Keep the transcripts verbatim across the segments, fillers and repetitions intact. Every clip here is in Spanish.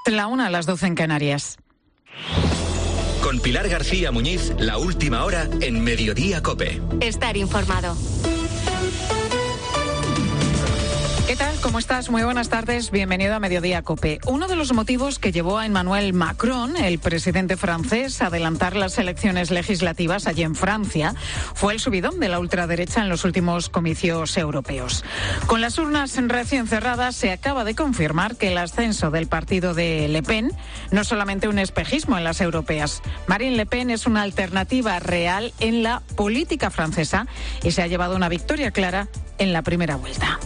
La una a las doce en Canarias. Con Pilar García Muñiz, la última hora en Mediodía COPE. Estar informado. ¿Qué tal? ¿Cómo estás? Muy buenas tardes. Bienvenido a Mediodía COPE. Uno de los motivos que llevó a Emmanuel Macron, el presidente francés, a adelantar las elecciones legislativas allí en Francia, fue el subidón de la ultraderecha en los últimos comicios europeos. Con las urnas recién cerradas, se acaba de confirmar que el ascenso del partido de Le Pen no es solamente un espejismo en las europeas. Marine Le Pen es una alternativa real en la política francesa y se ha llevado una victoria clara en la primera vuelta.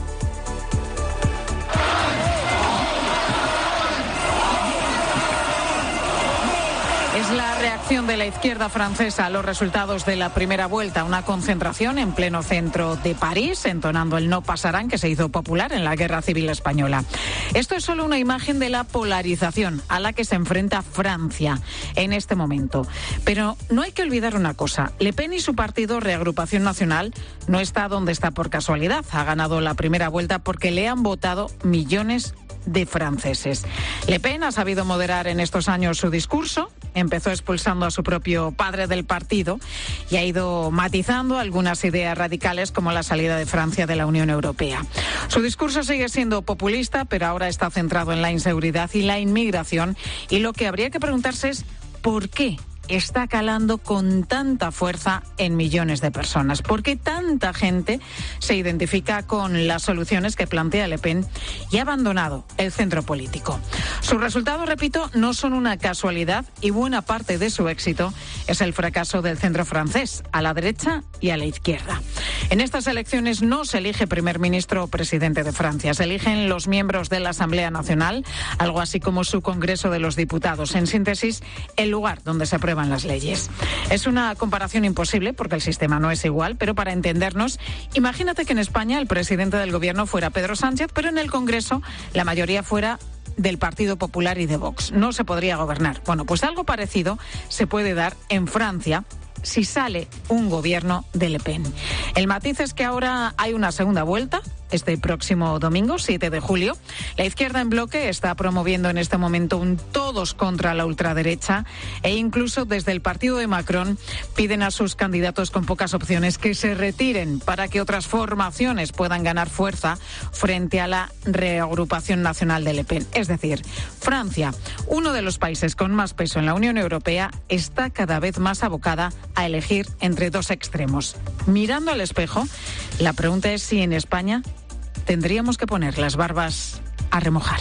Es la reacción de la izquierda francesa a los resultados de la primera vuelta. Una concentración en pleno centro de París, entonando el No pasarán, que se hizo popular en la Guerra Civil Española. Esto es solo una imagen de la polarización a la que se enfrenta Francia en este momento. Pero no hay que olvidar una cosa. Le Pen y su partido Reagrupación Nacional no está donde está por casualidad. Ha ganado la primera vuelta porque le han votado millones de franceses. Le Pen ha sabido moderar en estos años su discurso, empezó expulsando a su propio padre del partido y ha ido matizando algunas ideas radicales como la salida de Francia de la Unión Europea. Su discurso sigue siendo populista, pero ahora está centrado en la inseguridad y la inmigración, y lo que habría que preguntarse es ¿por qué está calando con tanta fuerza en millones de personas? ¿Por qué tanta gente se identifica con las soluciones que plantea Le Pen y ha abandonado el centro político? Sus resultados, repito, no son una casualidad y buena parte de su éxito es el fracaso del centro francés, a la derecha y a la izquierda. En estas elecciones no se elige primer ministro o presidente de Francia, se eligen los miembros de la Asamblea Nacional, algo así como su Congreso de los Diputados. En síntesis, el lugar donde se aprueba las leyes. Es una comparación imposible porque el sistema no es igual, pero para entendernos, imagínate que en España el presidente del gobierno fuera Pedro Sánchez, pero en el Congreso la mayoría fuera del Partido Popular y de Vox. No se podría gobernar. Bueno, pues algo parecido se puede dar en Francia si sale un gobierno de Le Pen. El matiz es que ahora hay una segunda vuelta, este próximo domingo, siete de julio. La izquierda en bloque está promoviendo en este momento un todos contra la ultraderecha e incluso desde el partido de Macron piden a sus candidatos con pocas opciones que se retiren para que otras formaciones puedan ganar fuerza frente a la Reagrupación Nacional de Le Pen. Es decir, Francia, uno de los países con más peso en la Unión Europea, está cada vez más abocada a elegir entre dos extremos. Mirando al espejo, la pregunta es si en España tendríamos que poner las barbas a remojar.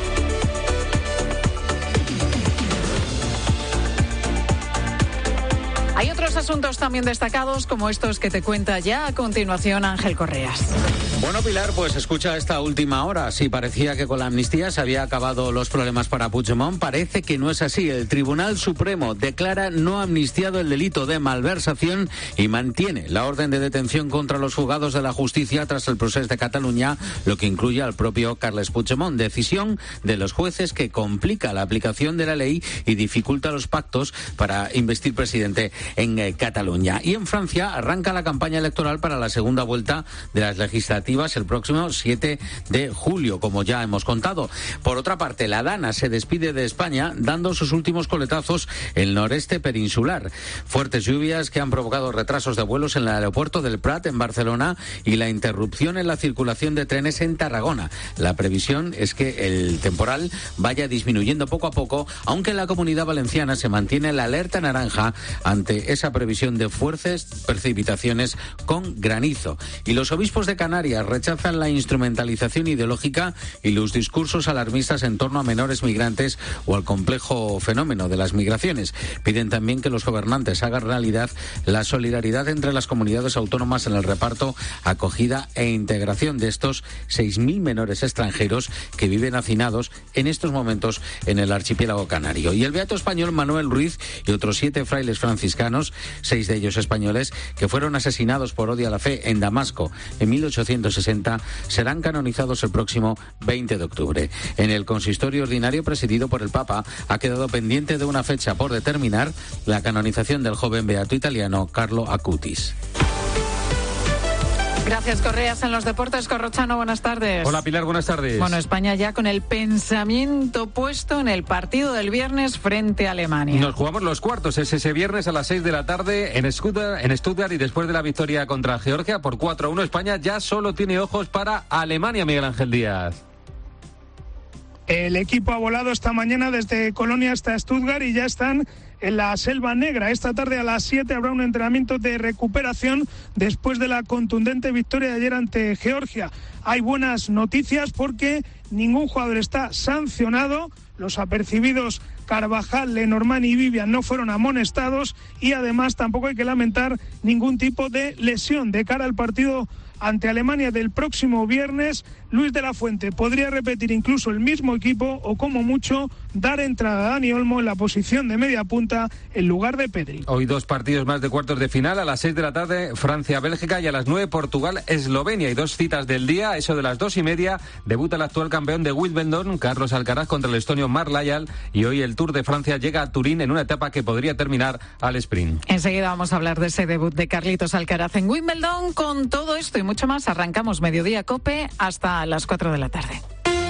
Hay otros asuntos también destacados, como estos que te cuenta ya a continuación Ángel Correas. Bueno, Pilar, pues escucha esta última hora. Si parecía que con la amnistía se había acabado los problemas para Puigdemont, parece que no es así. El Tribunal Supremo declara no amnistiado el delito de malversación y mantiene la orden de detención contra los juzgados de la justicia tras el proceso de Cataluña, lo que incluye al propio Carles Puigdemont. Decisión de los jueces que complica la aplicación de la ley y dificulta los pactos para investir presidente en eh, Cataluña. Y en Francia arranca la campaña electoral para la segunda vuelta de las legislativas el próximo siete de julio, como ya hemos contado. Por otra parte, la Dana se despide de España dando sus últimos coletazos en el noreste peninsular. Fuertes lluvias que han provocado retrasos de vuelos en el aeropuerto del Prat en Barcelona y la interrupción en la circulación de trenes en Tarragona. La previsión es que el temporal vaya disminuyendo poco a poco, aunque en la Comunidad Valenciana se mantiene la alerta naranja ante esa previsión de fuertes precipitaciones con granizo. Y los obispos de Canarias rechazan la instrumentalización ideológica y los discursos alarmistas en torno a menores migrantes o al complejo fenómeno de las migraciones. Piden también que los gobernantes hagan realidad la solidaridad entre las comunidades autónomas en el reparto, acogida e integración de estos seis mil menores extranjeros que viven hacinados en estos momentos en el archipiélago canario. Y el beato español Manuel Ruiz y otros siete frailes franciscanos, seis de ellos españoles, que fueron asesinados por odio a la fe en Damasco en mil ochocientos sesenta, serán canonizados el próximo veinte de octubre. En el consistorio ordinario presidido por el Papa ha quedado pendiente de una fecha por determinar la canonización del joven beato italiano Carlo Acutis. Gracias, Correas. En los deportes, Corrochano, buenas tardes. Hola, Pilar, buenas tardes. Bueno, España ya con el pensamiento puesto en el partido del viernes frente a Alemania. Nos jugamos los cuartos, es ese viernes a las seis de la tarde en Stuttgart, en Stuttgart, y después de la victoria contra Georgia por cuatro a uno, España ya solo tiene ojos para Alemania, Miguel Ángel Díaz. El equipo ha volado esta mañana desde Colonia hasta Stuttgart y ya están en la Selva Negra. Esta tarde a las siete habrá un entrenamiento de recuperación después de la contundente victoria de ayer ante Georgia. Hay buenas noticias porque ningún jugador está sancionado. Los apercibidos Carvajal, Lenormand y Vivian no fueron amonestados y además tampoco hay que lamentar ningún tipo de lesión de cara al partido ante Alemania del próximo viernes. Luis de la Fuente podría repetir incluso el mismo equipo o, como mucho, dar entrada a Dani Olmo en la posición de media punta en lugar de Pedri. Hoy dos partidos más de cuartos de final. A las seis de la tarde Francia-Bélgica y a las nueve Portugal-Eslovenia. Y dos citas del día, eso de las dos y media, debuta el actual campeón de Wimbledon, Carlos Alcaraz, contra el estonio Mar Lyall. Y hoy el Tour de Francia llega a Turín en una etapa que podría terminar al sprint. Enseguida vamos a hablar de ese debut de Carlitos Alcaraz en Wimbledon. Con todo esto y mucho más, arrancamos Mediodía Cope hasta las cuatro de la tarde.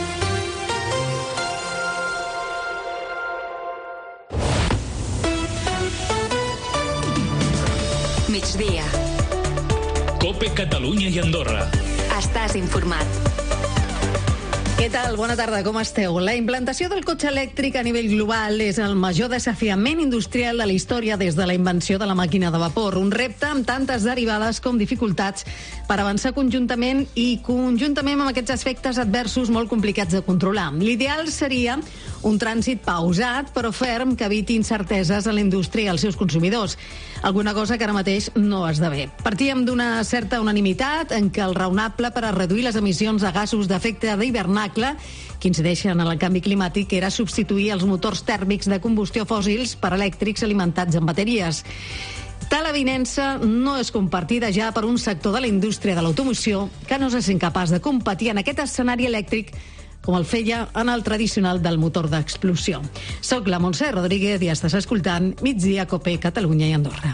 Migdia. Cope Catalunya i Andorra. Estàs informat. Què tal? Bona tarda, com esteu? La implantació del cotxe elèctric a nivell global és el major desafiament industrial de la història des de la invenció de la màquina de vapor. Un repte amb tantes derivades com dificultats per avançar conjuntament i conjuntament amb aquests efectes adversos molt complicats de controlar. L'ideal seria un trànsit pausat però ferm que eviti incerteses a la indústria i als seus consumidors. Alguna cosa que ara mateix no esdevé. Partíem d'una certa unanimitat en què el raonable per a reduir les emissions de gasos d'efecte d'hivernacle que incideixen en el canvi climàtic era substituir els motors tèrmics de combustió fòssils per elèctrics alimentats amb bateries. Tal avinença no és compartida ja per un sector de la indústria de l'automoció que no se sent capaç de competir en aquest escenari elèctric com el feia en el tradicional del motor d'explosió. Soc la Montse Rodríguez i estàs escoltant Migdia Cope Catalunya i Andorra.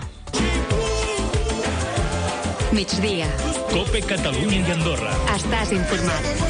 Migdia. Cope Catalunya i Andorra. Estàs informat.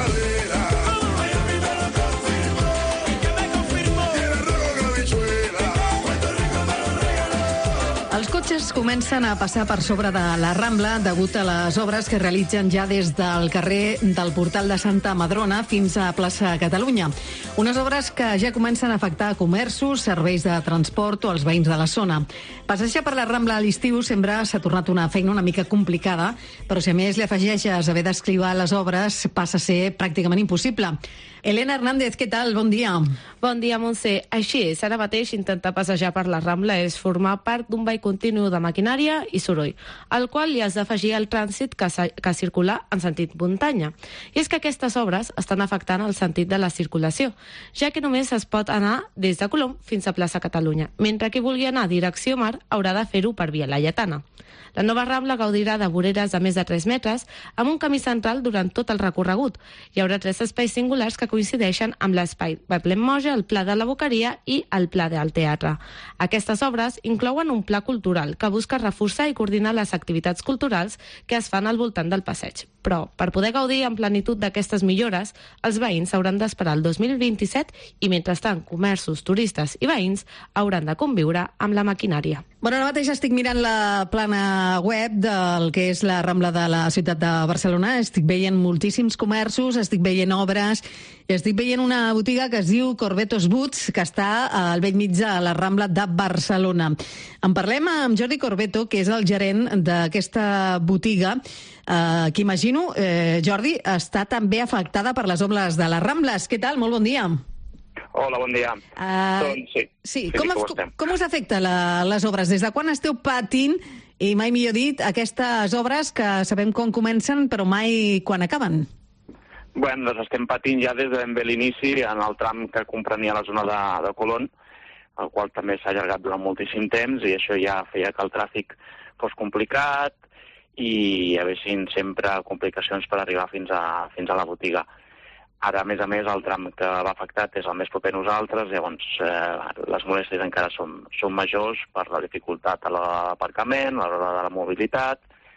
Els cotxes comencen a passar per sobre de la Rambla degut a les obres que realitzen ja des del carrer del Portal de Santa Madrona fins a plaça Catalunya. Unes obres que ja comencen a afectar comerços, serveis de transport o els veïns de la zona. Passejar per la Rambla a l'estiu sempre s'ha tornat una feina una mica complicada, però si a més li afegeixes haver d'escrivar les obres passa a ser pràcticament impossible. Elena Hernández, què tal? Bon dia. Bon dia, Montse. Així és, ara mateix intentar passejar per la Rambla és formar part d'un ball continu de maquinària i soroll, al qual li has d'afegir el trànsit que, que circula en sentit muntanya. I és que aquestes obres estan afectant el sentit de la circulació, ja que només es pot anar des de Colom fins a plaça Catalunya, mentre qui vulgui anar a direcció mar haurà de fer-ho per via Laietana. La nova Rambla gaudirà de voreres de més de tres metres amb un camí central durant tot el recorregut. Hi haurà tres espais singulars que coincideixen amb l'espai Betlem Moja, el Pla de la Boqueria i el Pla del Teatre. Aquestes obres inclouen un pla cultural que busca reforçar i coordinar les activitats culturals que es fan al voltant del passeig. Però, per poder gaudir en plenitud d'aquestes millores, els veïns hauran d'esperar el dos mil vint-i-set i, mentrestant, comerços, turistes i veïns hauran de conviure amb la maquinària. Bueno, ara mateix estic mirant la plana web del que és la Rambla de la ciutat de Barcelona. Estic veient moltíssims comerços, estic veient obres, i estic veient una botiga que es diu Corbetos Boots, que està al bell mig de la Rambla de Barcelona. En parlem amb Jordi Corbeto, que és el gerent d'aquesta botiga, eh, que imagino, eh, Jordi, està també afectada per les obres de les Rambles. Què tal? Molt bon dia. Hola, bon dia. Uh, doncs sí, sí. sí, Com, sí com, com us afecta la, les obres? Des de quan esteu patint, i mai millor dit, aquestes obres que sabem com comencen però mai quan acaben? Bueno, doncs estem patint ja des de ben bé l'inici en el tram que comprenia la zona de, de Colón, el qual també s'ha allargat durant moltíssim temps i això ja feia que el tràfic fos complicat i hi haguessin sempre complicacions per arribar fins a, fins a la botiga. Ara, a més a més, el tram que va afectat és el més proper a nosaltres, llavors eh, les molèsties encara són, són majors per la dificultat a l'aparcament, a l'hora de la mobilitat.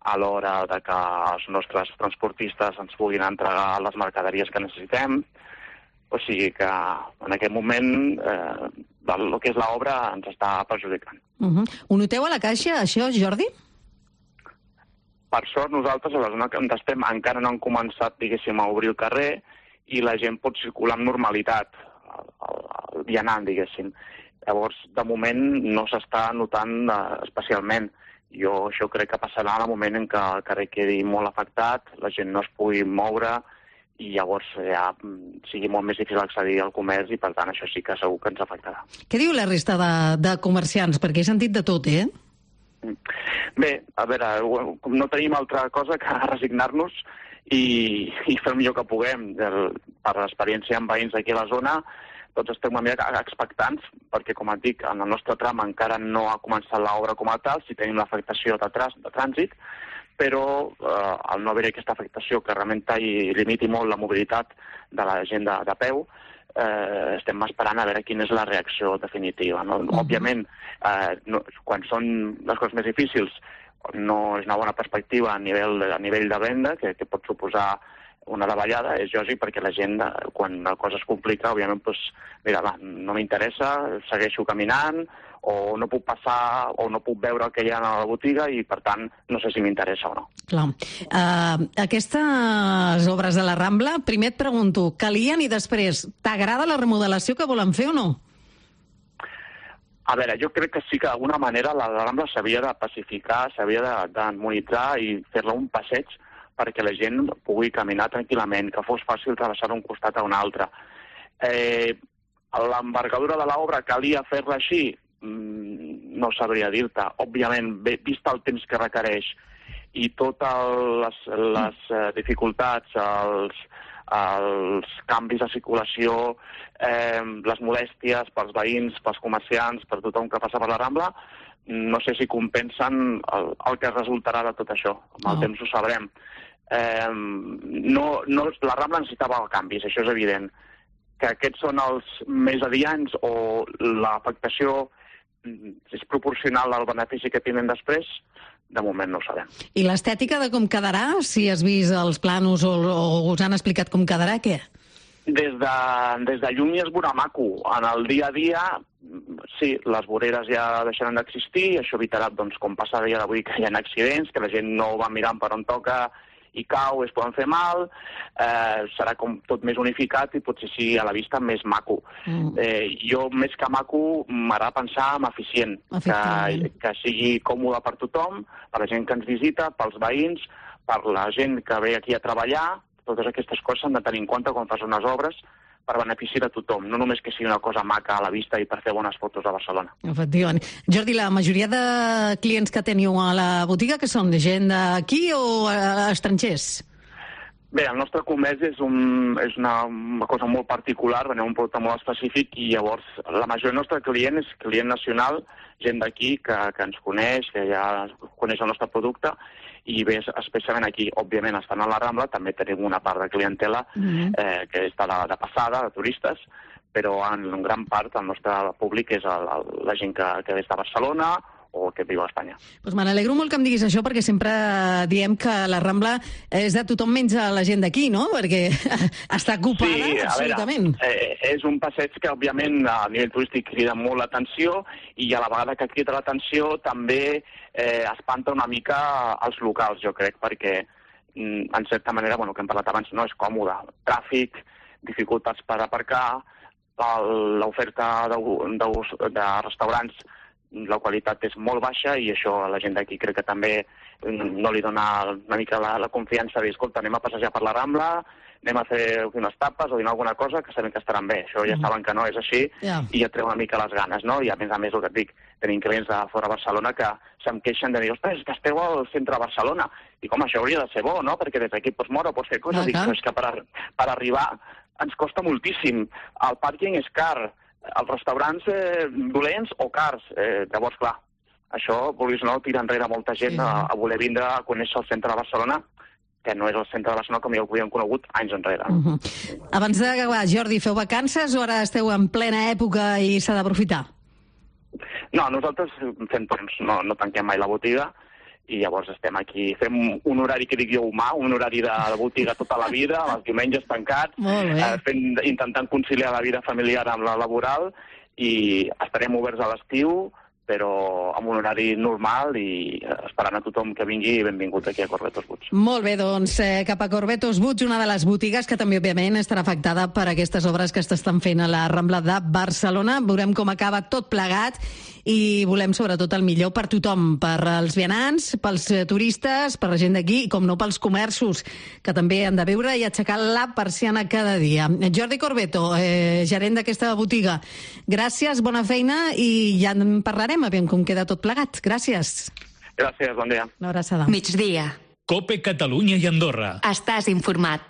a l'hora de que els nostres transportistes ens puguin entregar les mercaderies que necessitem. O sigui que en aquest moment eh, el que és l'obra ens està perjudicant. Uh-huh. Ho noteu a la Caixa, això, Jordi? Per sort, nosaltres, a la zona que estem, encara no han començat, diguéssim, a obrir el carrer i la gent pot circular amb normalitat, el, el, el vianant, diguéssim. Llavors, de moment, no s'està notant eh, especialment. Jo això crec que passarà en el moment en què el carrer quedi molt afectat, la gent no es pugui moure i llavors ja sigui molt més difícil accedir al comerç i, per tant, això sí que segur que ens afectarà. Què diu la resta de, de comerciants? Perquè he sentit de tot, eh? Bé, a veure, no tenim altra cosa que resignar-nos i, i fer el millor que puguem. Per l'experiència amb veïns aquí a la zona, tots estem una mica expectants, perquè, com et dic, en el nostre tram encara no ha començat l'obra com a tal, si tenim l'afectació de, de trànsit, però eh, al no haver aquesta afectació que realment i limiti molt la mobilitat de la gent de, de peu, Eh, estem esperant a veure quina és la reacció definitiva. No? Uh-huh. Òbviament, eh, no, quan són les coses més difícils, no és una bona perspectiva a nivell de, a nivell de venda, que, que pot suposar una davallada, és lògic perquè la gent, quan la cosa es complica, òbviament, doncs, mira, va, no m'interessa, segueixo caminant, o no puc passar, o no puc veure el que hi ha a la botiga, i, per tant, no sé si m'interessa o no. Clar. Uh, aquestes obres de la Rambla, primer et pregunto, calien i després, t'agrada la remodelació que volen fer o no? A veure, jo crec que sí que d'alguna manera la Rambla s'havia de pacificar, s'havia d'harmonitzar i fer-la un passeig perquè la gent pugui caminar tranquil·lament, que fos fàcil travessar d'un costat a un altre. Eh, L'envergadura de l'obra calia fer-la així? Mm, no sabria dir-te. Òbviament, vist el temps que requereix i totes les, les uh, dificultats, els, els canvis de circulació, eh, les molèsties pels veïns, pels comerciants, per tothom que passa per la Rambla, no sé si compensen el, el que resultarà de tot això. Amb el oh. temps ho sabrem. Eh, no, no, la Rambla necessitava canvis, això és evident. Que aquests són els més adients o l'afectació és proporcional al benefici que tenen després, de moment no ho sabem. I l'estètica de com quedarà? Si has vist els planos o, o us han explicat com quedarà, què? Des de, des de lluny es veurà maco. En el dia a dia, sí, les voreres ja deixaran d'existir, això evitarà, doncs, com passa a dia d'avui, que hi ha accidents, que la gent no va mirant per on toca i cau, es poden fer mal, eh, serà com tot més unificat i potser sí a la vista més maco. Mm. Eh, jo, més que maco, m'agrada pensar en eficient, que, que sigui còmode per tothom, per la gent que ens visita, pels veïns, per la gent que ve aquí a treballar. Totes aquestes coses s'han de tenir en compte quan fas unes obres per benefici de tothom, no només que sigui una cosa maca a la vista i per fer bones fotos a Barcelona. Efectivament. Jordi, la majoria de clients que teniu a la botiga, que són gent d'aquí o estrangers? Bé, el nostre comerç és, un, és una, una cosa molt particular, venem un producte molt específic i llavors la majoria del nostre client és client nacional, gent d'aquí que, que ens coneix, que ja coneix el nostre producte i bé, especialment aquí, òbviament, estan a la Rambla, també tenim una part de clientela mm-hmm. eh, que està de, de passada, de turistes, però en gran part el nostre públic és el, el, la gent que, que ve de Barcelona o que viu a Espanya. Pues me n'alegro molt que em diguis això, perquè sempre diem que la Rambla és de tothom menys a la gent d'aquí, no? Perquè està ocupada sí, absolutament. Veure, eh, és un passeig que, òbviament, a nivell turístic crida molt l'atenció i a la vegada que crida l'atenció també eh, espanta una mica els locals, jo crec, perquè en certa manera, bueno, que hem parlat abans, no és còmode. Tràfic, dificultats per aparcar, l'oferta de, de, de restaurants, la qualitat és molt baixa i això a la gent d'aquí crec que també no li dona una mica la, la confiança de dir, escolta, anem a passejar per la Rambla, anem a fer unes tapes o dinar alguna cosa que sabem que estaran bé. Això ja saben que no és així yeah. i ja treu una mica les ganes, no? I a més a més, el que et dic, tenim clients de fora de Barcelona que se'm queixen de dir, ostres, que esteu al centre de Barcelona. I com, això hauria de ser bo, no? Perquè des d'aquí pots moure, pots fer coses. Ah, dic, no, és que per, per arribar ens costa moltíssim. El pàrquing és car, els restaurants eh, dolents o cars. Eh, llavors, clar, això, vulguis o no, tira enrere molta gent sí. a, a voler vindre a conèixer el centre de Barcelona, que no és el centre de Barcelona com ja ho havíem conegut anys enrere. Uh -huh. Abans d'acabar, Jordi, feu vacances o ara esteu en plena època i s'ha d'aprofitar? No, nosaltres fem torns, no, no tanquem mai la botiga i llavors estem aquí, fem un horari que dic jo humà, un horari de, de botiga tota la vida, els diumenges tancats, eh, fent, intentant conciliar la vida familiar amb la laboral, i estarem oberts a l'estiu, però amb un horari normal i esperant a tothom que vingui i benvingut aquí a Corbetos Boots. Molt bé, doncs eh, cap a Corbetos Boots, una de les botigues que també, òbviament, estarà afectada per aquestes obres que s'estan fent a la Rambla de Barcelona. Veurem com acaba tot plegat i volem, sobretot, el millor per tothom, per als vianants, pels turistes, per la gent d'aquí i, com no, pels comerços, que també han de veure i aixecar la persiana cada dia. Jordi Corbeto, eh, gerent d'aquesta botiga, gràcies, bona feina i ja en parlarem. Aviam com queda tot plegat. Gràcies. Gràcies, bon dia. Una abraçada. Migdia. Cope Catalunya i Andorra. Estàs informat.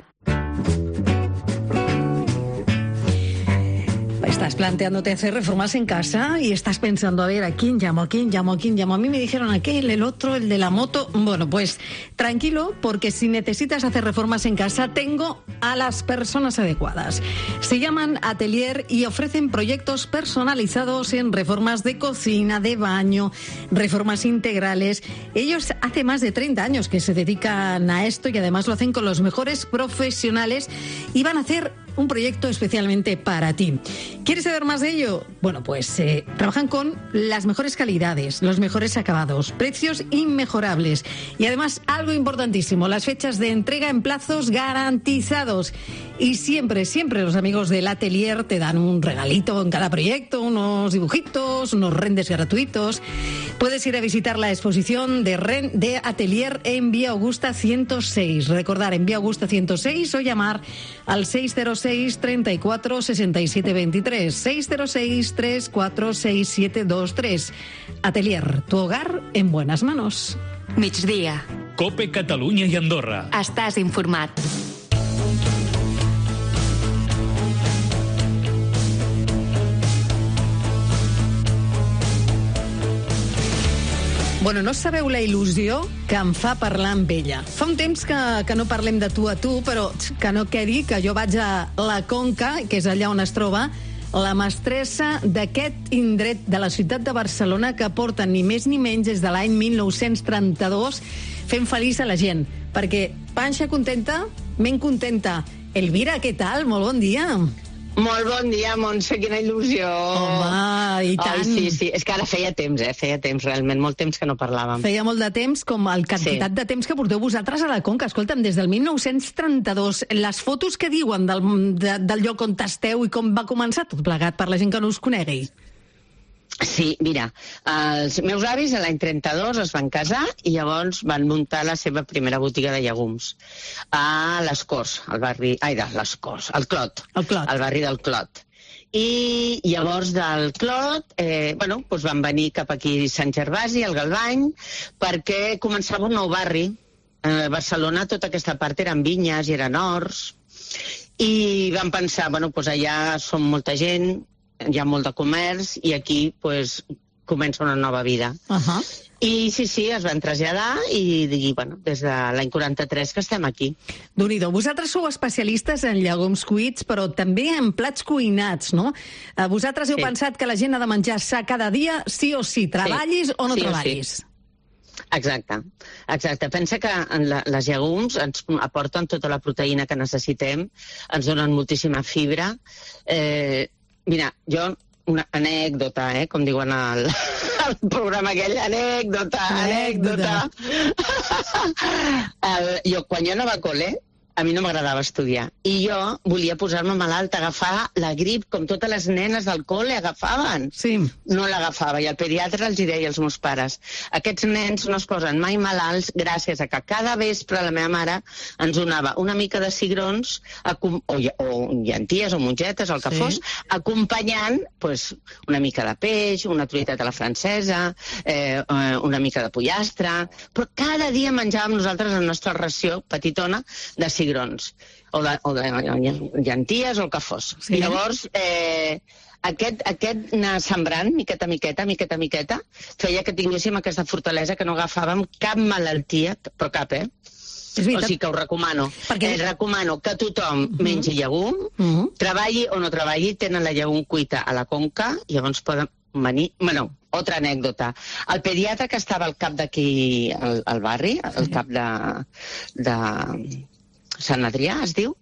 Estás planteándote hacer reformas en casa y estás pensando, a ver, ¿a quién llamo? ¿A quién llamo? ¿A quién llamo? A mí me dijeron aquel, el otro, el de la moto. Bueno, pues tranquilo, porque si necesitas hacer reformas en casa, tengo a las personas adecuadas. Se llaman Atelier y ofrecen proyectos personalizados en reformas de cocina, de baño, reformas integrales. Ellos hace más de treinta años que se dedican a esto y además lo hacen con los mejores profesionales y van a hacer un proyecto especialmente para ti. ¿Quieres saber más de ello? Bueno, pues eh, trabajan con las mejores calidades, los mejores acabados, precios inmejorables y además algo importantísimo, las fechas de entrega en plazos garantizados. Y siempre, siempre los amigos del Atelier te dan un regalito en cada proyecto, unos dibujitos, unos renders gratuitos. Puedes ir a visitar la exposición de, Ren, de Atelier en Vía Augusta ciento seis. Recordar, en Vía Augusta ciento seis o llamar al seis cero seis, treinta y cuatro, sesenta y siete veintitrés. seis cero seis, treinta y cuatro, sesenta y siete veintitrés. Atelier, tu hogar en buenas manos. Migdia. Cope Catalunya i Andorra. Estàs informat. Bueno, no sabeu la il·lusió que em fa parlar amb ella. Fa un temps que, que no parlem de tu a tu, però que no quedi que jo vaig a la Conca, que és allà on es troba la mestressa d'aquest indret de la ciutat de Barcelona, que porta ni més ni menys des de l'any mil nou-cents trenta-dos fent feliç a la gent. Perquè panxa contenta, ment contenta. Elvira, què tal? Molt bon dia. Molt bon dia, Montse, quina il·lusió. Home, i tant. Ai, sí, sí, és que ara feia temps, eh? Feia temps, realment, molt temps que no parlàvem. Feia molt de temps, com el quantitat sí. de temps que porteu vosaltres a la Conca. Escolta'm, des del mil nou-cents trenta-dos, les fotos que diuen del, de, del lloc on esteu i com va començar tot plegat, per la gent que no us conegui. Sí, mira, els meus avis a l'any trenta-dos es van casar i llavors van muntar la seva primera botiga de llegums a les Corts, al barri... Ai, de les Corts, al Clot, el Clot. al barri del Clot. I llavors del Clot, eh, bueno, doncs van venir cap aquí a Sant Gervasi, al Galvany, perquè començava un nou barri. A Barcelona tota aquesta part eren vinyes i eren horts, i van pensar, bueno, doncs allà som molta gent, hi ha molt de comerç i aquí pues, comença una nova vida. Uh-huh. I sí, sí, es van traslladar i, i bueno, des de l'any quaranta-tres que estem aquí. Déu-n'hi-do. Vosaltres sou especialistes en llegums cuits, però també en plats cuinats, no? Vosaltres heu sí. pensat que la gent ha de menjar sa cada dia, sí o sí, treballis sí. o no sí treballis. O sí. Exacte, exacte. Pensa que la, les llegums ens aporten tota la proteïna que necessitem, ens donen moltíssima fibra. Eh, Mira, jo, una anècdota, eh, com diuen al, al programa aquell, anècdota, anècdota. El, jo, quan jo anava a col·le, a mi no m'agradava estudiar. I jo volia posar-me malalta, agafar la grip, com totes les nenes del col·le agafaven. Sí. No l'agafava, i el pediatre els hi deia als meus pares, aquests nens no es posen mai malalts gràcies a que cada vespre la meva mare ens donava una mica de cigrons, o, o llenties o mongetes, el que sí. fos, acompanyant pues, una mica de peix, una truita a la francesa, eh, una mica de pollastre, però cada dia menjàvem nosaltres la nostra ració petitona de cigrons. cigrons, o de, o de llenties o el que fos. Sí. I llavors, eh, aquest, aquest anar sembrant, miqueta, miqueta, miqueta, miqueta, feia que tinguéssim aquesta fortalesa que no agafàvem cap malaltia, però cap, eh? O sigui que ho recomano. Perquè... Eh, recomano que tothom uh-huh. mengi llegum, uh-huh. treballi o no treballi, tenen la llegum cuita a la Conca, i llavors poden venir, bueno, otra anècdota. El pediatre que estava al cap d'aquí, al, al barri, al cap de, de Sant Adrià, es diu,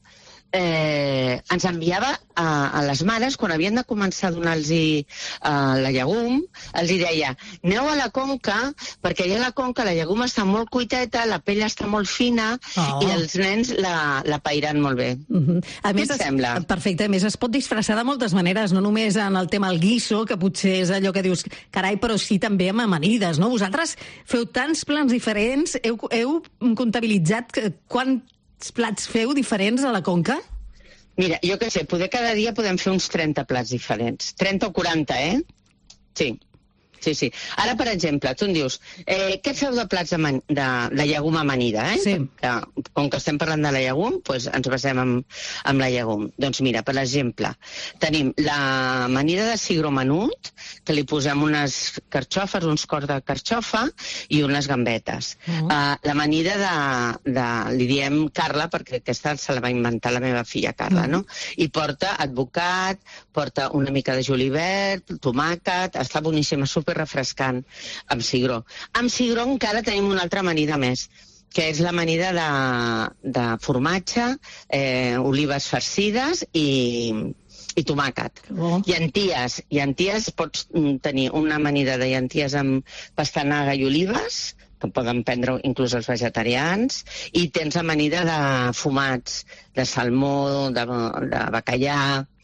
eh, ens enviava a, a les mares, quan havien de començar a donar-los eh, la llegum, els hi deia, aneu a la conca, perquè allà a la conca la llegum està molt cuiteta, la pell està molt fina, oh. i els nens la, la pairan molt bé. Uh-huh. A Què més, et sembla? Perfecte. A més, es pot disfressar de moltes maneres, no només en el tema del guiso, que potser és allò que dius, carai, però sí també amb amanides, no? Vosaltres feu tants plans diferents, heu, heu comptabilitzat quants plats feu diferents a la conca? Mira, jo què sé, poder cada dia podem fer uns trenta plats diferents. trenta o quaranta, eh? Sí. Sí, sí. Ara, per exemple, tu em dius, eh, què feu de plats de, man de, de llegum amanida, eh? Sí. Que, com que estem parlant de la llegum, doncs ens basem en, en la llegum. Doncs mira, per exemple, tenim la amanida de cigró menut, que li posem unes carxofes, uns cors de carxofa i unes gambetes. Uh-huh. uh, L'amanida de, de... li diem Carla, perquè aquesta se la va inventar la meva filla Carla, uh-huh. no? I porta advocat, porta una mica de julivert, tomàquet, està boníssima, super refrescant, amb cigró. Amb cigró encara tenim una altra amanida més, que és l'amanida de, de formatge, eh, olives farcides i, i tomàquet. Oh. Llenties. Llenties, pots tenir una amanida de llenties amb pastanaga i olives, que poden prendre inclús els vegetarians, i tens amanida de fumats, de salmó, de, de bacallà,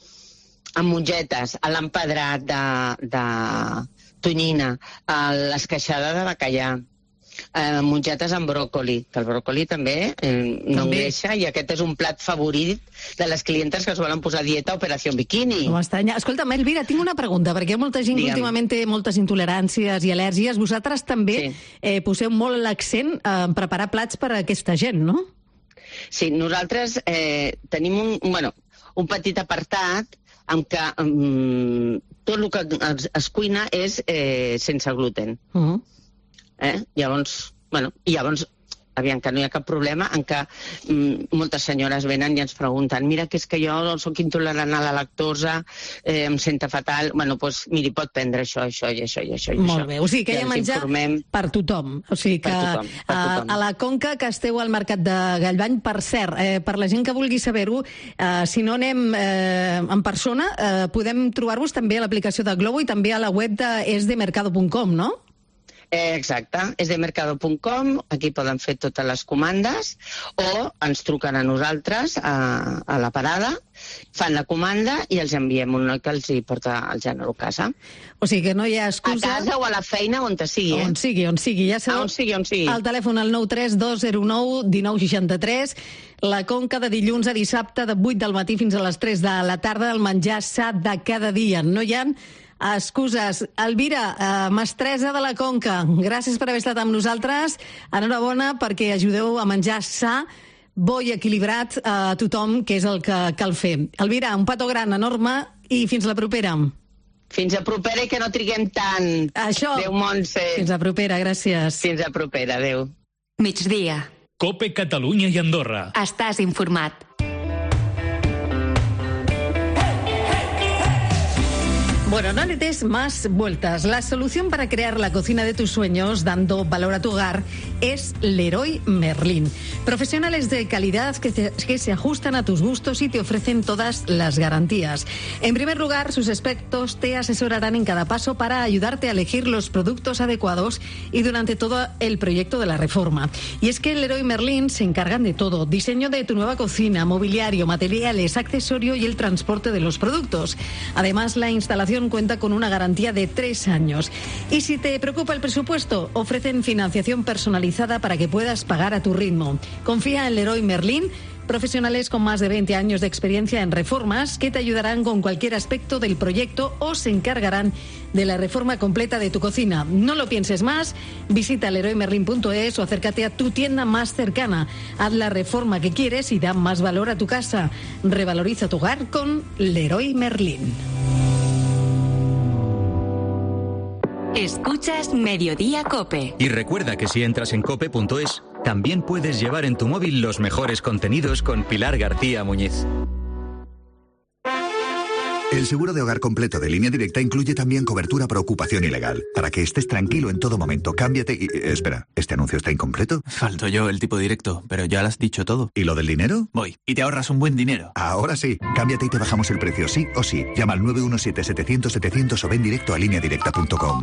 amb mongetes, a l'empedrat de, de tonyina, l'esqueixada de bacallà, eh, mongetes amb bròcoli, que el bròcoli també eh, no engreixa, i aquest és un plat favorit de les clientes que es volen posar dieta Operació Bikini. No m'estranya. Escolta'm, Elvira, tinc una pregunta, perquè hi ha molta gent que Digue'm. últimament té moltes intoleràncies i al·lèrgies. Vosaltres també sí. eh, poseu molt l'accent en preparar plats per a aquesta gent, no? Sí, nosaltres eh, tenim un, bueno, un petit apartat en què um, tot el que es, es cuina és eh, sense gluten. Uh-huh. eh? Llavors, bueno, i llavors, aviam, que no hi ha cap problema en què um, moltes senyores venen i ens pregunten, mira, que és que jo sóc intolerant a la lactosa, eh, em sento fatal, bueno, doncs, miri, pot prendre això, això i això i això. I Molt això. bé, o sigui que hi ha menjar informem... per tothom. O sigui que per tothom, per tothom. A, a la Conca, que esteu al Mercat de Gallbany, per cert, eh, per la gent que vulgui saber-ho, eh, si no anem eh, en persona, eh, podem trobar-vos també a l'aplicació de Globo i també a la web de esdemercado punt com, no? Eh, exacte, esdemercado punt com, aquí poden fer totes les comandes, o ens truquen a nosaltres a, a la parada, fan la comanda i els enviem un noi que els hi porta el gènere a casa. O sigui que no hi ha excusa... A casa o a la feina, on sigui, eh? On sigui, on sigui. Ja sabeu, ah, on sigui, on sigui. El telèfon al nou tres dos zero nou un nou sis tres. La Conca de dilluns a dissabte de vuit del matí fins a les tres de la tarda, el menjar sa de cada dia. No hi ha excuses. Elvira, eh, mestressa de la Conca, gràcies per haver estat amb nosaltres. Enhorabona perquè ajudeu a menjar sa, bo i equilibrat a tothom, que és el que cal fer. Elvira, un petó gran, enorme, i fins la propera. Fins a propera i que no triguem tant. Això. Adéu, Montse. Fins a propera, gràcies. Fins a propera, adéu. Migdia. Cope Catalunya i Andorra. Estàs informat. Bueno, no le des más vueltas. La solución para crear la cocina de tus sueños, dando valor a tu hogar, es Leroy Merlin. Profesionales de calidad que, te, que se ajustan a tus gustos y te ofrecen todas las garantías. En primer lugar, sus expertos te asesorarán en cada paso para ayudarte a elegir los productos adecuados y durante todo el proyecto de la reforma. Y es que Leroy Merlin se encargan de todo: diseño de tu nueva cocina, mobiliario, materiales, accesorio y el transporte de los productos. Además, la instalación cuenta con una garantía de tres años. Y si te preocupa el presupuesto, ofrecen financiación personalizada para que puedas pagar a tu ritmo. Confía en Leroy Merlin, profesionales con más de veinte años de experiencia en reformas que te ayudarán con cualquier aspecto del proyecto o se encargarán de la reforma completa de tu cocina. No lo pienses más, visita leroy merlin punto es o acércate a tu tienda más cercana. Haz la reforma que quieres y da más valor a tu casa. Revaloriza tu hogar con Leroy Merlin. Escuchas Mediodía Cope. Y recuerda que si entras en cope punto es, también puedes llevar en tu móvil los mejores contenidos con Pilar García Muñiz. El seguro de hogar completo de Línea Directa incluye también cobertura por ocupación ilegal. Para que estés tranquilo en todo momento, cámbiate y... Eh, espera, ¿este anuncio está incompleto? Falto yo, el tipo directo, pero ya lo has dicho todo. ¿Y lo del dinero? Voy, y te ahorras un buen dinero. Ahora sí, cámbiate y te bajamos el precio, sí o sí. Llama al nueve uno siete, setecientos, setecientos o ven directo a línea directa punto com.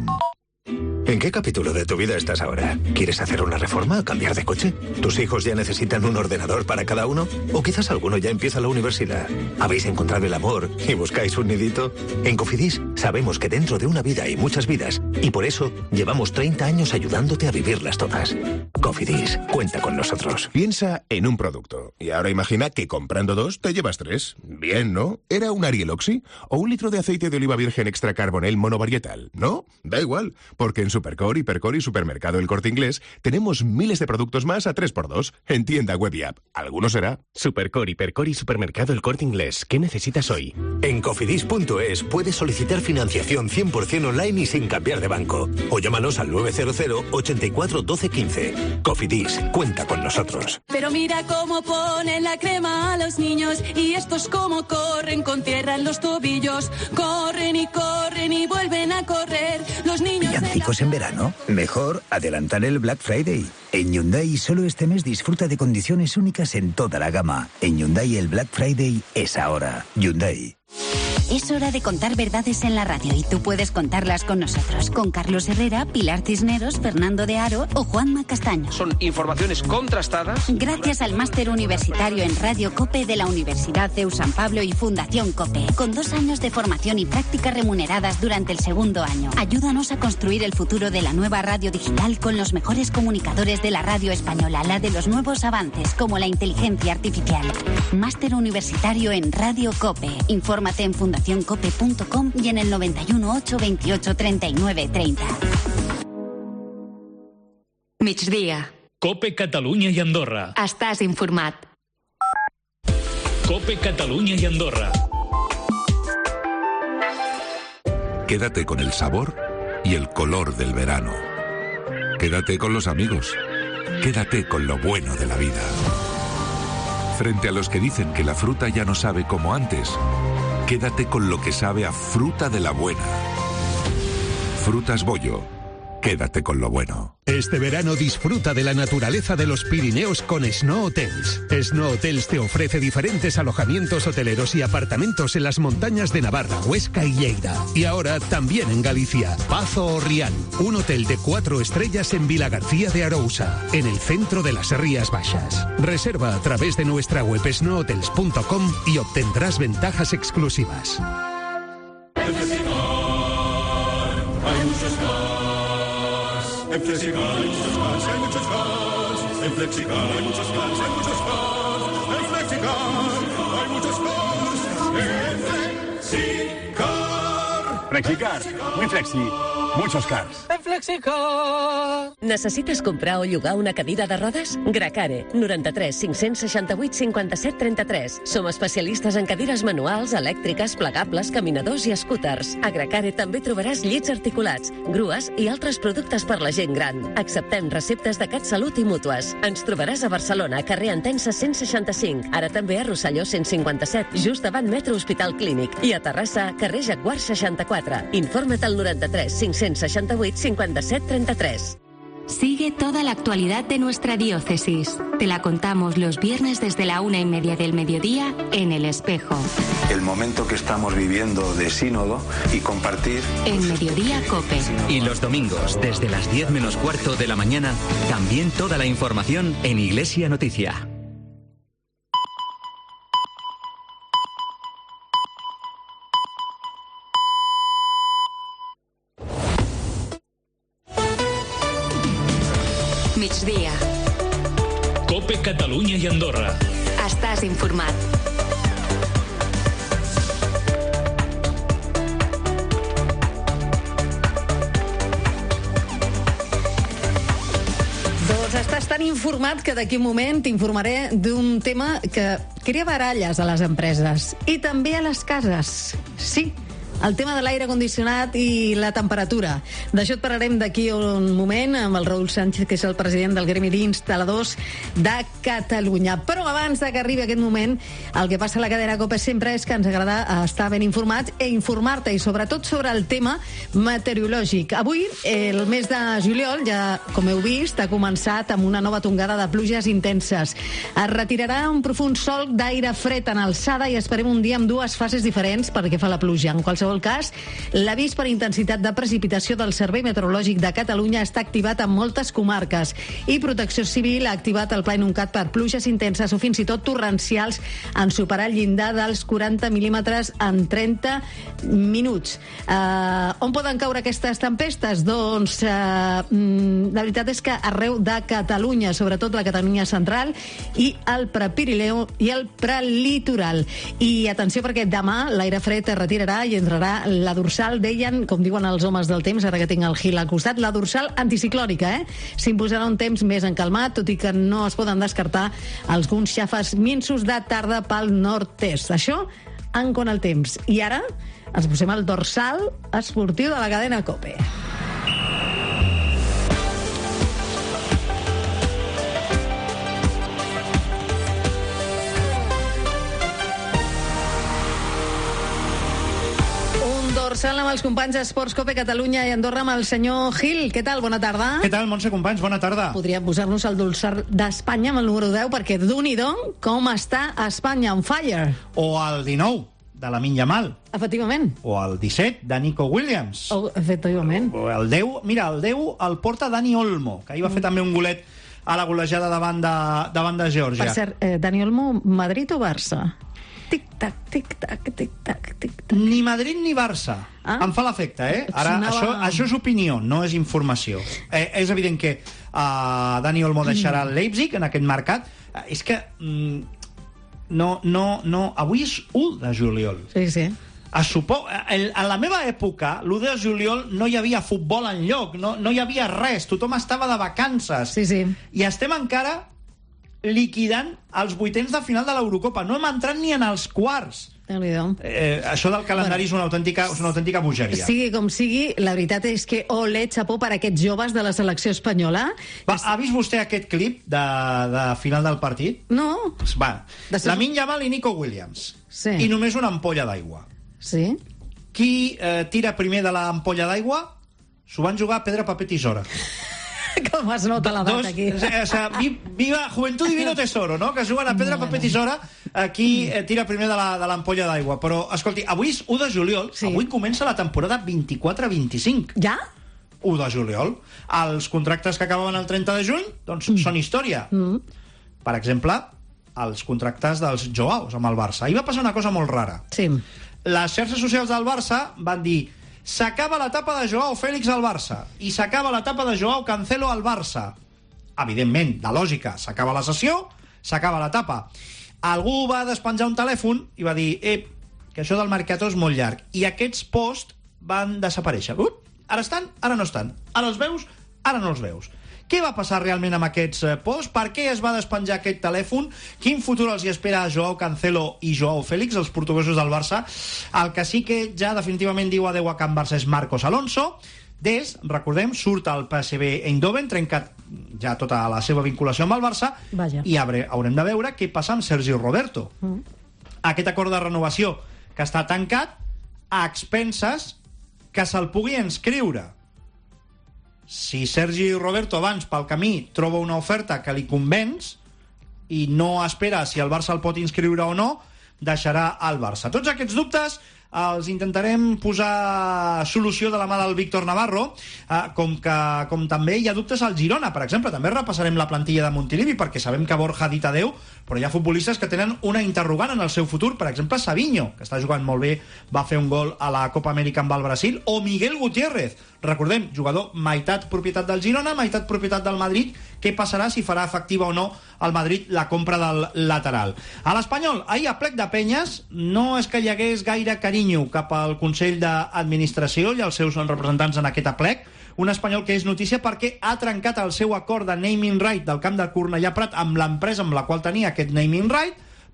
¿En qué capítulo de tu vida estás ahora? ¿Quieres hacer una reforma o cambiar de coche? ¿Tus hijos ya necesitan un ordenador para cada uno? ¿O quizás alguno ya empieza la universidad? ¿Habéis encontrado el amor y buscáis un nidito? En Cofidis sabemos que dentro de una vida hay muchas vidas y por eso llevamos treinta años ayudándote a vivirlas todas. Cofidis, cuenta con nosotros. Piensa en un producto y ahora imagina que comprando dos te llevas tres. Bien, ¿no? ¿Era un Ariel Oxy o un litro de aceite de oliva virgen extra carbonel monovarietal? ¿No? Da igual, porque en Supercore, Hipercor y Supermercado El Corte Inglés tenemos miles de productos más a tres por dos en tienda web y app. ¿Alguno será? Supercore, Hipercor y Supermercado El Corte Inglés. ¿Qué necesitas hoy? En cofidis punto es puedes solicitar financiación cien por ciento online y sin cambiar de banco. O llámanos al nueve cero cero, ochenta y cuatro, doce, quince. Cofidis, cuenta con nosotros. Pero mira cómo ponen la crema a los niños y estos cómo corren con tierra en los tobillos. Corren y corren y vuelven a correr. Los niños... ¿Villancicos en verano? Mejor adelantar el Black Friday. En Hyundai solo este mes disfruta de condiciones únicas en toda la gama. En Hyundai el Black Friday es ahora. Hyundai. Es hora de contar verdades en la radio y tú puedes contarlas con nosotros. Con Carlos Herrera, Pilar Cisneros, Fernando de Aro o Juanma Castaño. Son informaciones contrastadas. Gracias al máster universitario en Radio COPE de la Universidad C E U San Pablo y Fundación COPE. Con dos años de formación y prácticas remuneradas durante el segundo año. Ayúdanos a construir el futuro de la nueva radio digital con los mejores comunicadores de la radio española. La de los nuevos avances como la inteligencia artificial. Máster universitario en Radio COPE. Infórmate en fundación cope punto com y en el noventa y uno, ocho, veintiocho, treinta y nueve, treinta. Migdia. Cope Catalunya i Andorra. Estàs informat. Cope Catalunya i Andorra. Quédate con el sabor y el color del verano. Quédate con los amigos. Quédate con lo bueno de la vida. Frente a los que dicen que la fruta ya no sabe como antes, quédate con lo que sabe a fruta de la buena. Frutas Bollo. Quédate con lo bueno. Este verano disfruta de la naturaleza de los Pirineos con Snow Hotels. Snow Hotels te ofrece diferentes alojamientos hoteleros y apartamentos en las montañas de Navarra, Huesca y Lleida. Y ahora también en Galicia, Pazo o Rián, un hotel de cuatro estrellas en Vilagarcía de Arousa, en el centro de las Rías Baixas. Reserva a través de nuestra web snow hotels punto com y obtendrás ventajas exclusivas. En Flexicar hay muchos cars, hay muchos cars. En Flexicar hay muchos cars, hay muchos cars. En Flexicar hay muchos cars. En Flexicar. Flexicar, muy flexi, muchos cars. En Flexicar. Necessites comprar o llogar una cadira de rodes? Gracare, noranta-tres, cinc-cents seixanta-vuit, cinquanta-set, trenta-tres. Som especialistes en cadires manuals, elèctriques, plegables, caminadors i scooters. A Gracare també trobaràs llits articulats, grues i altres productes per la gent gran. Acceptem receptes de CatSalut i mútues. Ens trobaràs a Barcelona, carrer Entença cent seixanta-cinc. Ara també a Rosselló cent cinquanta-set, just davant Metro Hospital Clínic. I a Terrassa, carrer Jaguar seixanta-quatre. Informa't al noranta-tres, cinc-cents seixanta-vuit, cinquanta-set, trenta-tres. Sigue toda la actualidad de nuestra diócesis. Te la contamos los viernes desde la una y media del mediodía en El Espejo. El momento que estamos viviendo de sínodo y compartir... En Mediodía COPE. Y los domingos, desde las diez menos cuarto de la mañana, también toda la información en Iglesia Noticia. Migdia. Cope Catalunya i Andorra. Estàs informat. Doncs estàs tan informat que d'aquí un moment t'informaré d'un tema que crea baralles a les empreses i també a les cases. Sí, El tema de l'aire condicionat i la temperatura. D'això et parlarem d'aquí un moment amb el Raül Sánchez, que és el president del Gremi d'Instal·ladors de Catalunya. Però abans de que arribi aquest moment, el que passa a la cadena COPE sempre és que ens agrada estar ben informats e informar-te, i sobretot sobre el tema meteorològic. Avui, el mes de juliol, ja com heu vist, ha començat amb una nova tongada de pluges intenses. Es retirarà un profund solc d'aire fred en alçada i esperem un dia amb dues fases diferents perquè fa la pluja. En qualsevol En qualsevol cas, l'avís per intensitat de precipitació del Servei Meteorològic de Catalunya està activat en moltes comarques i Protecció Civil ha activat el Pla Inuncat per pluges intenses o fins i tot torrencials en superar el llindar dels quaranta mil·límetres en trenta minuts. Uh, on poden caure aquestes tempestes? Doncs uh, la veritat és que arreu de Catalunya, sobretot la Catalunya central i el Prepirineu i el Prelitoral. I atenció, perquè demà l'aire fred es retirarà i entrarà la dorsal, deien, com diuen els homes del temps, ara que tinc el Gil al costat, la dorsal anticiclònica, eh? S'imposarà un temps més encalmat, tot i que no es poden descartar alguns xàfecs minsos de tarda pel nord-est. Això en quant al temps. I ara ens posem el dorsal esportiu de la cadena COPE. Dorsal amb els companys d'Esports COPE Catalunya i Andorra amb el senyor Gil. Què tal? Bona tarda. Què tal, Montse, companys? Bona tarda. Podríem posar-nos el dorsal d'Espanya amb el número deu, perquè d'un-i-do com està Espanya on fire. O el dinou, de Lamine Yamal. Efectivament. O el disset, de Nico Williams. Oh, efectivament. O el deu, mira, el deu el porta Dani Olmo, que ahir va fer també un golet a la golejada davant de, davant de Geòrgia. Per cert, eh, Dani Olmo, Madrid o Barça? Tic-tac, tic-tac, tic-tac, tic-tac. Ni Madrid ni Barça. Ah? Em fa l'efecte, eh? Ara, Sonava... això, això és opinió, no és informació. Eh, és evident que uh, Dani Olmo deixarà el Leipzig en aquest mercat. Uh, és que... Mm, no, no, no... Avui és u de juliol. Sí, sí. A supo... En la meva època, l'u de juliol no hi havia futbol enlloc, no, no hi havia res, tothom estava de vacances. Sí, sí. I estem encara liquidant els vuitens de final de l'Eurocopa. No hem entrat ni en els quarts. Eh, això del calendari bueno, és, una autèntica, és una autèntica bogeria. Sigui com sigui, la veritat és que ole, xapó per aquests joves de la selecció espanyola. Va, ha vist vostè aquest clip de, de final del partit? No. Va, Lamine Yamal i Nico Williams. Sí. I només una ampolla d'aigua. Sí. Qui eh, tira primer de l'ampolla d'aigua? S'ho van jugar a pedra, paper, tisora. Com es nota l'edat aquí. O sigui, viva Juventud Divino Tesoro, no? Que juguen a pedra, no, paper, tisora, aquí eh, tira primer de l'ampolla d'aigua. Però, escolti, avui és u de juliol, sí. Avui comença la temporada vint-i-quatre vint-i-cinc. Ja? u de juliol. Els contractes que acabaven el trenta de juny, doncs mm. són història. Mm. Per exemple, els contractes dels Joaos amb el Barça. Ahir va passar una cosa molt rara. Sí. Les xarxes socials del Barça van dir: s'acaba l'etapa de Joao Félix al Barça i s'acaba l'etapa de Joao Cancelo al Barça. Evidentment, de lògica, s'acaba la sessió, s'acaba l'etapa. Algú va despenjar un telèfon i va dir: eh, que això del Mercato és molt llarg. I aquests posts van desaparèixer. Uh, ara estan, ara no estan. Ara els veus, ara no els veus. Què va passar realment amb aquests eh, posts? Per què es va despenjar aquest telèfon? Quin futur els hi espera a Joao Cancelo i Joao Félix, els portuguesos del Barça? El que sí que ja definitivament diu adeu a Can Barça és Marcos Alonso. Des, recordem, surt al P S V Eindhoven, trencat ja tota la seva vinculació amb el Barça. Vaja. I haurem de veure què passa amb Sergi Roberto. Mm. Aquest acord de renovació que està tancat a expenses que se'l pugui inscriure. Si Sergi Roberto abans pel camí troba una oferta que li convenç i no espera si el Barça el pot inscriure o no, deixarà el Barça. Tots aquests dubtes els intentarem posar solució de la mà del Víctor Navarro, eh, com que com també hi ha dubtes al Girona, per exemple. També repassarem la plantilla de Montilivi, perquè sabem que Borja ha dit adeu, però hi ha futbolistes que tenen una interrogant en el seu futur. Per exemple, Savinho, que està jugant molt bé, va fer un gol a la Copa Amèrica amb el Brasil, o Miguel Gutiérrez, recordem, jugador meitat propietat del Girona, meitat propietat del Madrid. Què passarà si farà efectiva o no el Madrid la compra del lateral? A l'Espanyol, ahir a plec de penyes, no és que hi hagués gaire carinyo cap al Consell d'Administració i els seus representants en aquest aplec. Un Espanyol que és notícia perquè ha trencat el seu acord de naming right del camp de Cornellà Prat amb l'empresa amb la qual tenia aquest naming right.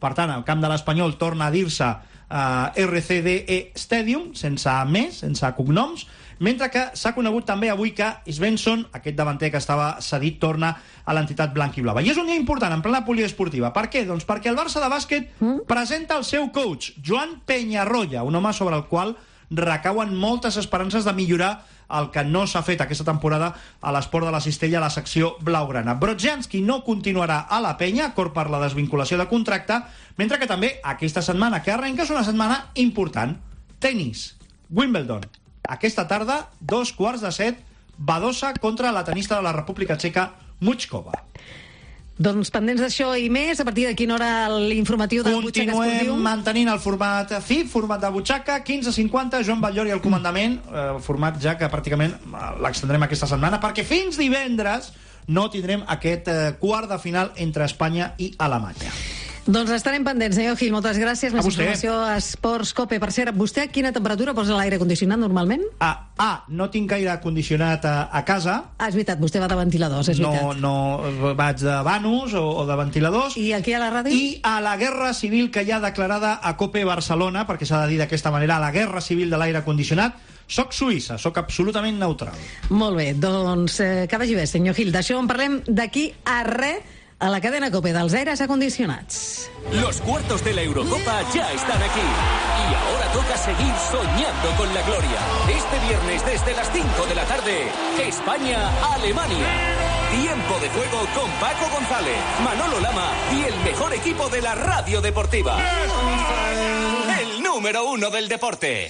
Per tant, el camp de l'Espanyol torna a dir-se uh, R C D E Stadium, sense més, sense cognoms, mentre que s'ha conegut també avui que Svensson, aquest davanter que estava cedit, torna a l'entitat blanc-i-blava. I és un dia important, en plena poliesportiva. Per què? Doncs perquè el Barça de bàsquet mm? presenta el seu coach, Joan Peñarroya, un home sobre el qual recauen moltes esperances de millorar el que no s'ha fet aquesta temporada a l'esport de la cistella a la secció blaugrana. Brodzianski no continuarà a la penya, acord per la desvinculació de contracte, mentre que també aquesta setmana que arrenca és una setmana important. Tenis, Wimbledon. Aquesta tarda, dos quarts de set, Badosa contra la tenista de la República Txeca, Muchkova. Doncs pendents d'això i més, a partir de quina hora l'informatiu de Butxaca Esportiu? Continuem mantenint el format C I P, format de Butxaca, quinze cinquanta, Joan Batllori al comandament, eh, format ja que pràcticament l'extendrem aquesta setmana, perquè fins divendres no tindrem aquest eh, quart de final entre Espanya i Alemanya. Doncs estarem pendents, senyor Gil, moltes gràcies. Més informació a Esports Cope. Per cert, vostè a quina temperatura posa l'aire condicionat normalment? Ah, ah, no tinc aire condicionat a, a casa. Ah, és veritat, vostè va de ventiladors, és veritat. No, no, vaig de vanos o, o de ventiladors. I aquí a la ràdio? I a la guerra civil que hi ha declarada a Cope Barcelona, perquè s'ha de dir d'aquesta manera, a la guerra civil de l'aire condicionat, soc suïssa, soc absolutament neutral. Molt bé, doncs eh, que vagi bé, senyor Gil. D'això en parlem d'aquí a res, a la cadena COPE dels aires acondicionados. Los cuartos de la Eurocopa ya están aquí. Y ahora toca seguir soñando con la gloria. Este viernes desde las cinco de la tarde, España-Alemania. Tiempo de juego con Paco González, Manolo Lama y el mejor equipo de la radio deportiva. El número uno del deporte.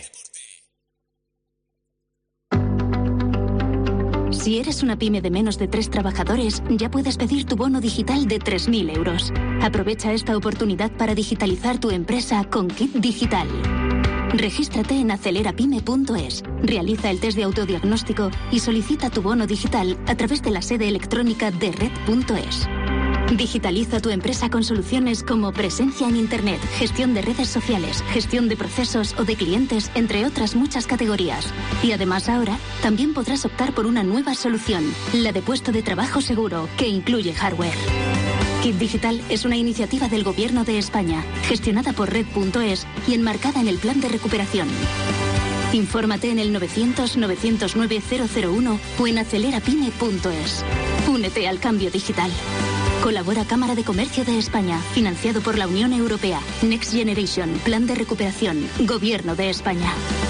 Si eres una pyme de menos de tres trabajadores, ya puedes pedir tu bono digital de tres mil euros. Aprovecha esta oportunidad para digitalizar tu empresa con Kit Digital. Regístrate en acelerapyme punto es, realiza el test de autodiagnóstico y solicita tu bono digital a través de la sede electrónica de red punto es. Digitaliza tu empresa con soluciones como presencia en Internet, gestión de redes sociales, gestión de procesos o de clientes, entre otras muchas categorías. Y además ahora también podrás optar por una nueva solución, la de puesto de trabajo seguro, que incluye hardware. Kit Digital es una iniciativa del Gobierno de España, gestionada por red punto es y enmarcada en el Plan de Recuperación. Infórmate en el novecientos, novecientos nueve, cero cero uno o en acelerapyme punto es. Únete al cambio digital. Colabora Cámara de Comercio de España, financiado por la Unión Europea. Next Generation, Plan de Recuperación, Gobierno de España.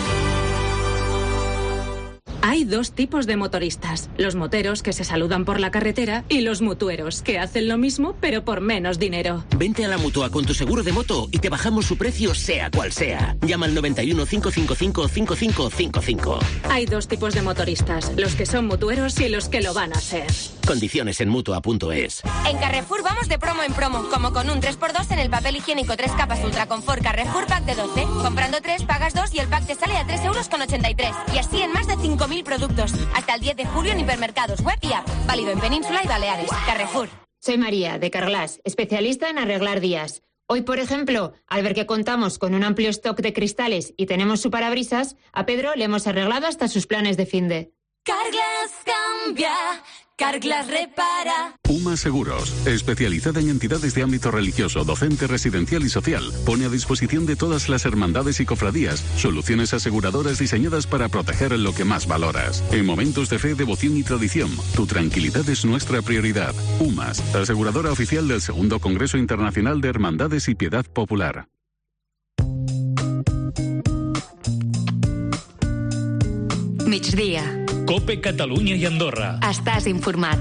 Hay dos tipos de motoristas, los moteros que se saludan por la carretera y los mutueros que hacen lo mismo pero por menos dinero. Vente a la Mutua con tu seguro de moto y te bajamos su precio sea cual sea. Llama al noventa y uno, cinco cinco cinco, cinco cinco cinco cinco. Hay dos tipos de motoristas, los que son mutueros y los que lo van a ser. Condiciones en Mutua punto es. En Carrefour vamos de promo en promo, como con un tres por dos en el papel higiénico tres capas Ultra Confort Carrefour Pack de doce. Comprando tres pagas dos y el pack te sale a tres euros con ochenta y tres. Y así en más de cinco mil productos. Hasta el diez de julio en hipermercados, web y app. Válido en Península y Baleares. Carrefour. Soy María, de Carglass, especialista en arreglar vías. Hoy, por ejemplo, al ver que contamos con un amplio stock de cristales y tenemos su parabrisas, a Pedro le hemos arreglado hasta sus planes de finde. Carglass cambia, Carglass repara. UMA Seguros, especializada en entidades de ámbito religioso, docente, residencial y social, pone a disposición de todas las hermandades y cofradías soluciones aseguradoras diseñadas para proteger lo que más valoras. En momentos de fe, devoción y tradición, tu tranquilidad es nuestra prioridad. UMAS, aseguradora oficial del segundo Congreso Internacional de Hermandades y Piedad Popular. Migdia. Cope Catalunya i Andorra. Estàs informat.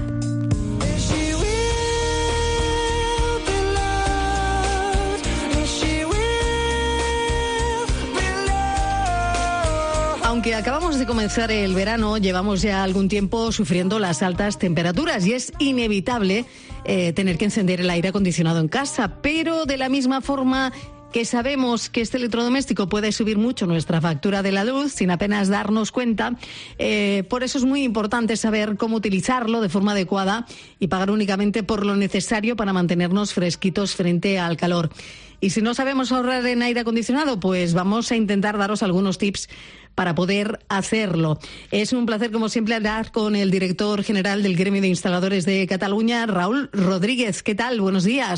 Aunque acabamos de comenzar el verano, llevamos ya algún tiempo sufriendo las altas temperaturas y es inevitable eh, tener que encender el aire acondicionado en casa, pero de la misma forma que sabemos que este electrodoméstico puede subir mucho nuestra factura de la luz sin apenas darnos cuenta, eh, por eso es muy importante saber cómo utilizarlo de forma adecuada y pagar únicamente por lo necesario para mantenernos fresquitos frente al calor. Y si no sabemos ahorrar en aire acondicionado, pues vamos a intentar daros algunos tips para poder hacerlo. Es un placer, como siempre, hablar con el director general del Gremio de Instaladores de Cataluña, Raúl Rodríguez. ¿Qué tal? Buenos días.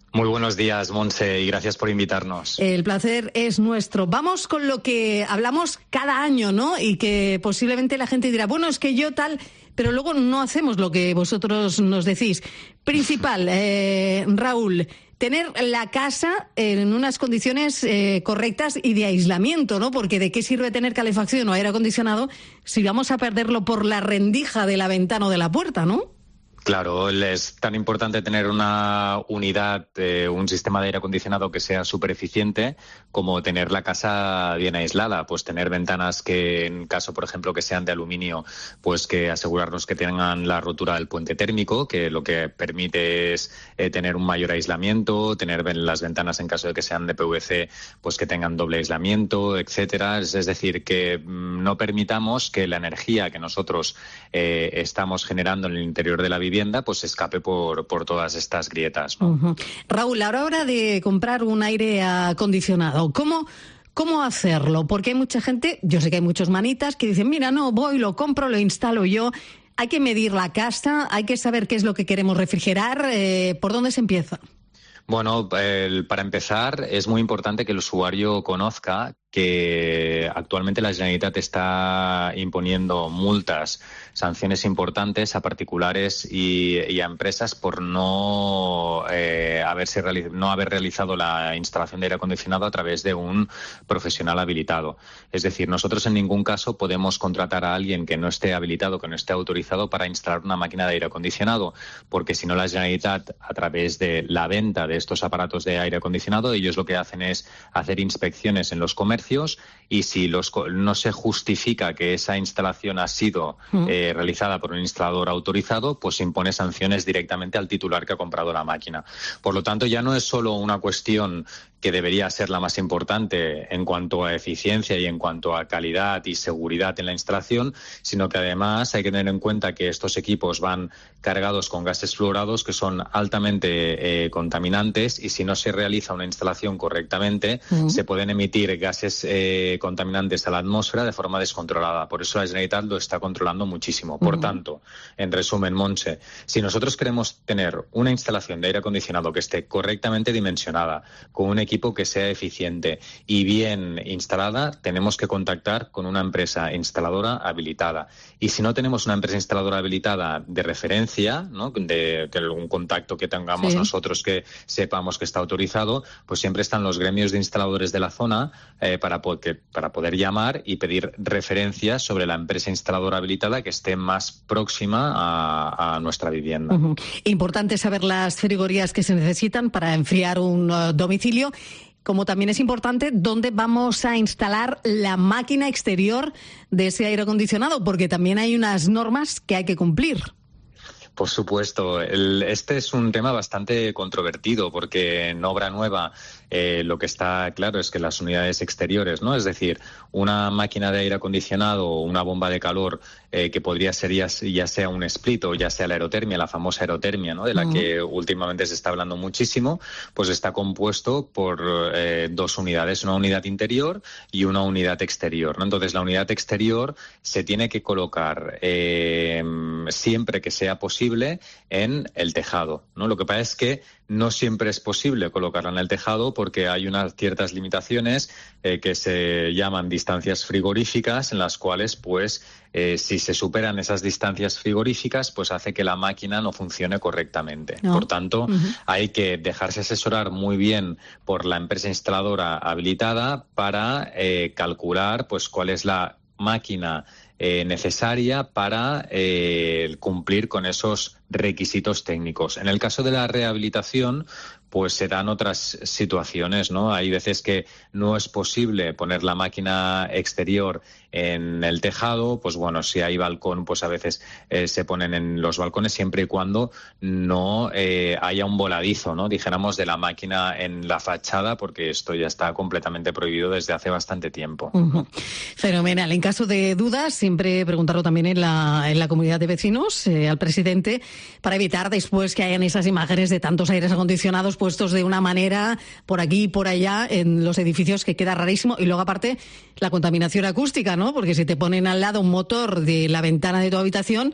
Muy buenos días, Montse, y gracias por invitarnos. El placer es nuestro. Vamos con lo que hablamos cada año, ¿no? Y que posiblemente la gente dirá, bueno, es que yo tal, pero luego no hacemos lo que vosotros nos decís. Principal, eh, Raúl, tener la casa en unas condiciones eh, correctas y de aislamiento, ¿no? Porque ¿de qué sirve tener calefacción o aire acondicionado si vamos a perderlo por la rendija de la ventana o de la puerta, ¿no? Claro, es tan importante tener una unidad, eh, un sistema de aire acondicionado que sea súper eficiente como tener la casa bien aislada. Pues tener ventanas que, en caso, por ejemplo, que sean de aluminio, pues que asegurarnos que tengan la rotura del puente térmico, que lo que permite es eh, tener un mayor aislamiento, tener las ventanas, en caso de que sean de P V C, pues que tengan doble aislamiento, etcétera. Es, es decir, que mmm, no permitamos que la energía que nosotros eh, estamos generando en el interior de la vivienda vivienda pues escape por, por todas estas grietas, ¿no? Uh-huh. Raúl, a la hora de comprar un aire acondicionado, ¿cómo, ¿cómo hacerlo? Porque hay mucha gente, yo sé que hay muchos manitas que dicen, mira, no, voy, lo compro, lo instalo yo. Hay que medir la casa, hay que saber qué es lo que queremos refrigerar. Eh, ¿Por dónde se empieza? Bueno, el, para empezar, es muy importante que el usuario conozca que actualmente la Generalitat está imponiendo multas, sanciones importantes a particulares y, y a empresas por no, eh, haberse reali- no haber realizado la instalación de aire acondicionado a través de un profesional habilitado. Es decir, nosotros en ningún caso podemos contratar a alguien que no esté habilitado, que no esté autorizado para instalar una máquina de aire acondicionado, porque si no la Generalitat, a través de la venta de estos aparatos de aire acondicionado, ellos lo que hacen es hacer inspecciones en los comercios y si los, no se justifica que esa instalación ha sido eh, realizada por un instalador autorizado, pues impone sanciones directamente al titular que ha comprado la máquina. Por lo tanto, ya no es solo una cuestión que debería ser la más importante en cuanto a eficiencia y en cuanto a calidad y seguridad en la instalación, sino que además hay que tener en cuenta que estos equipos van cargados con gases fluorados que son altamente eh, contaminantes y si no se realiza una instalación correctamente, uh-huh. se pueden emitir gases eh, contaminantes a la atmósfera de forma descontrolada. Por eso la Generalitat lo está controlando muchísimo. Por uh-huh. tanto, en resumen, Montse, si nosotros queremos tener una instalación de aire acondicionado que esté correctamente dimensionada, con un equipo que sea eficiente y bien instalada, tenemos que contactar con una empresa instaladora habilitada. Y si no tenemos una empresa instaladora habilitada de referencia, ¿no? de, de algún contacto que tengamos sí. nosotros que sepamos que está autorizado, pues siempre están los gremios de instaladores de la zona eh, para, po- que, para poder llamar y pedir referencias sobre la empresa instaladora habilitada que esté más próxima a, a nuestra vivienda. Uh-huh. Importante saber las frigorías que se necesitan para enfriar un uh, domicilio. Como también es importante dónde vamos a instalar la máquina exterior de ese aire acondicionado, porque también hay unas normas que hay que cumplir. Por supuesto. El, este es un tema bastante controvertido porque en obra nueva eh, lo que está claro es que las unidades exteriores, ¿no? Es decir, una máquina de aire acondicionado o una bomba de calor eh, que podría ser ya, ya sea un split o ya sea la aerotermia, la famosa aerotermia, ¿no? De la uh-huh. que últimamente se está hablando muchísimo, pues está compuesto por eh, dos unidades, una unidad interior y una unidad exterior, ¿no? Entonces la unidad exterior se tiene que colocar eh, siempre que sea posible en el tejado, ¿no? Lo que pasa es que no siempre es posible colocarla en el tejado porque hay unas ciertas limitaciones eh, que se llaman distancias frigoríficas en las cuales, pues, eh, si se superan esas distancias frigoríficas, pues hace que la máquina no funcione correctamente. No. Por tanto, uh-huh. hay que dejarse asesorar muy bien por la empresa instaladora habilitada para eh, calcular, pues, cuál es la máquina Eh, necesaria para eh, cumplir con esos requisitos técnicos. En el caso de la rehabilitación, pues se dan otras situaciones, ¿no? Hay veces que no es posible poner la máquina exterior en el tejado, pues bueno, si hay balcón, pues a veces eh, se ponen en los balcones siempre y cuando no eh, haya un voladizo, ¿no? Dijéramos de la máquina en la fachada, porque esto ya está completamente prohibido desde hace bastante tiempo. Uh-huh. Fenomenal. En caso de dudas, siempre preguntarlo también en la, en la comunidad de vecinos, eh, al presidente, para evitar después que hayan esas imágenes de tantos aires acondicionados puestos de una manera por aquí y por allá en los edificios, que queda rarísimo. Y luego, aparte, la contaminación acústica, ¿no? Porque si te ponen al lado un motor de la ventana de tu habitación,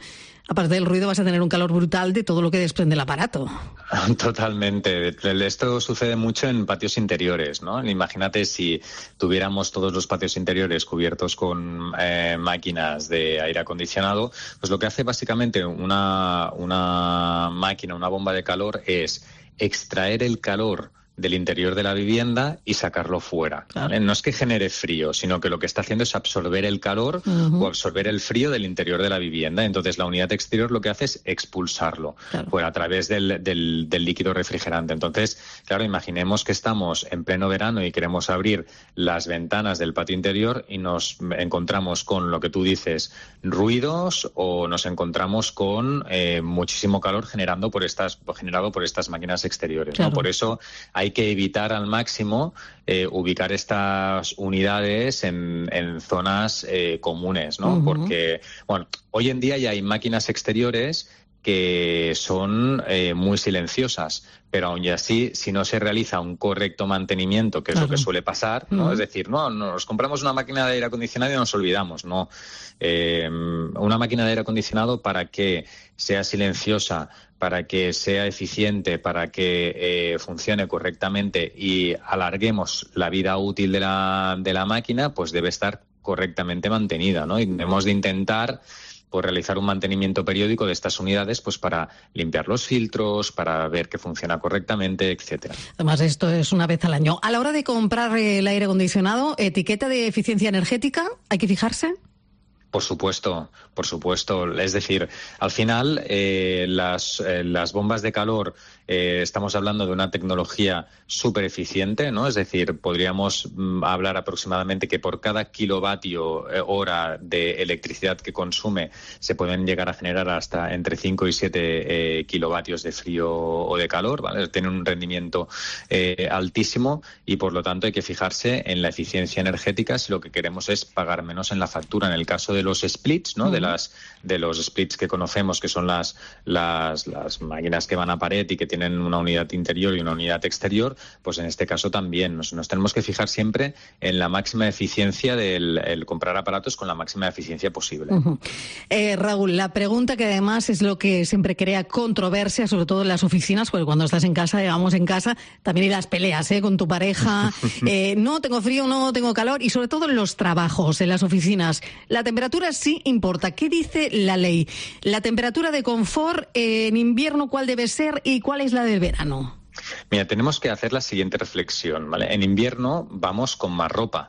aparte del ruido, vas a tener un calor brutal de todo lo que desprende el aparato. Totalmente. Esto sucede mucho en patios interiores, ¿no? Imagínate si tuviéramos todos los patios interiores cubiertos con eh, máquinas de aire acondicionado, pues lo que hace básicamente una, una máquina, una bomba de calor, es extraer el calor del interior de la vivienda y sacarlo fuera. Claro. ¿Vale? No es que genere frío, sino que lo que está haciendo es absorber el calor uh-huh. o absorber el frío del interior de la vivienda. Entonces la unidad exterior lo que hace es expulsarlo claro. fuera a través del, del, del líquido refrigerante. Entonces, claro, imaginemos que estamos en pleno verano y queremos abrir las ventanas del patio interior y nos encontramos con lo que tú dices, ruidos, o nos encontramos con eh, muchísimo calor generando por estas, generado por estas máquinas exteriores. Claro. ¿no? Por eso hay Hay que evitar al máximo eh, ubicar estas unidades en, en zonas eh, comunes, ¿no? Uh-huh. Porque, bueno, hoy en día ya hay máquinas exteriores que son eh, muy silenciosas, pero aún y así, si no se realiza un correcto mantenimiento, que es claro. lo que suele pasar, ¿no? Uh-huh. Es decir, no, nos compramos una máquina de aire acondicionado y nos olvidamos, ¿no? Eh, una máquina de aire acondicionado, para que sea silenciosa, para que sea eficiente, para que eh, funcione correctamente y alarguemos la vida útil de la, de la máquina, pues debe estar correctamente mantenida, ¿no? Y debemos de intentar por realizar un mantenimiento periódico de estas unidades, pues para limpiar los filtros, para ver que funciona correctamente, etcétera. Además, esto es una vez al año. A la hora de comprar el aire acondicionado, etiqueta de eficiencia energética, ¿hay que fijarse? Por supuesto, por supuesto. Es decir, al final eh, las, eh, las bombas de calor, eh, estamos hablando de una tecnología súper eficiente, ¿no? Es decir, podríamos mm, hablar aproximadamente que por cada kilovatio eh, hora de electricidad que consume se pueden llegar a generar hasta entre cinco y siete eh, kilovatios de frío o de calor, ¿vale? Tiene un rendimiento eh, altísimo y por lo tanto hay que fijarse en la eficiencia energética si lo que queremos es pagar menos en la factura. En el caso de los splits, ¿no? Uh-huh. De las de los splits que conocemos, que son las, las las máquinas que van a pared y que tienen una unidad interior y una unidad exterior, pues en este caso también nos, nos tenemos que fijar siempre en la máxima eficiencia del el comprar aparatos con la máxima eficiencia posible. Uh-huh. Eh, Raúl, la pregunta que además es lo que siempre crea controversia, sobre todo en las oficinas, porque cuando estás en casa, llevamos en casa, también hay las peleas ¿eh? con tu pareja, eh, no tengo frío, no tengo calor, y sobre todo en los trabajos, en las oficinas, la temperatura sí importa. ¿Qué dice la ley? La temperatura de confort eh, en invierno, ¿cuál debe ser y cuál es la de verano? Mira, tenemos que hacer la siguiente reflexión, ¿vale? En invierno vamos con más ropa.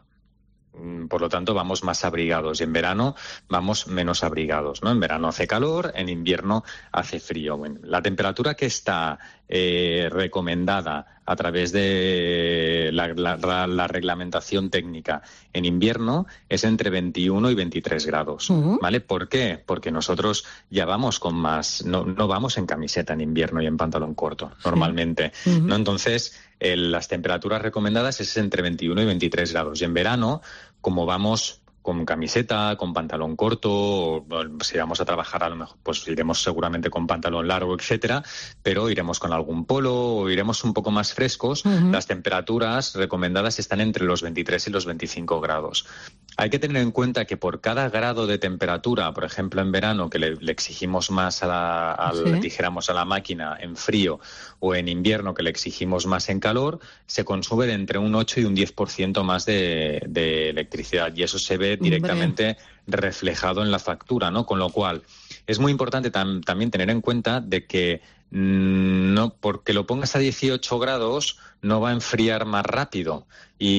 Por lo tanto, vamos más abrigados y en verano vamos menos abrigados, ¿no? En verano hace calor, en invierno hace frío. Bueno, la temperatura que está eh, recomendada a través de la, la, la reglamentación técnica en invierno es entre veintiuno y veintitrés grados, uh-huh. ¿vale? ¿Por qué? Porque nosotros ya vamos con más, no, no vamos en camiseta en invierno y en pantalón corto, normalmente, sí. uh-huh. ¿no? Entonces, el, las temperaturas recomendadas es entre veintiuno y veintitrés grados. Y en verano, como vamos con camiseta, con pantalón corto, o, o, si vamos a trabajar a lo mejor pues iremos seguramente con pantalón largo, etcétera, pero iremos con algún polo o iremos un poco más frescos. Uh-huh. Las temperaturas recomendadas están entre los veintitrés y los veinticinco grados. Hay que tener en cuenta que por cada grado de temperatura, por ejemplo en verano, que le, le exigimos más a la, a, ¿sí? le dijéramos a la máquina en frío, o en invierno que le exigimos más en calor, se consume de entre un ocho y un diez por ciento más de, de electricidad, y eso se ve directamente reflejado en la factura, ¿no? Con lo cual es muy importante tam- también tener en cuenta de que mmm, no porque lo pongas a dieciocho grados no va a enfriar más rápido,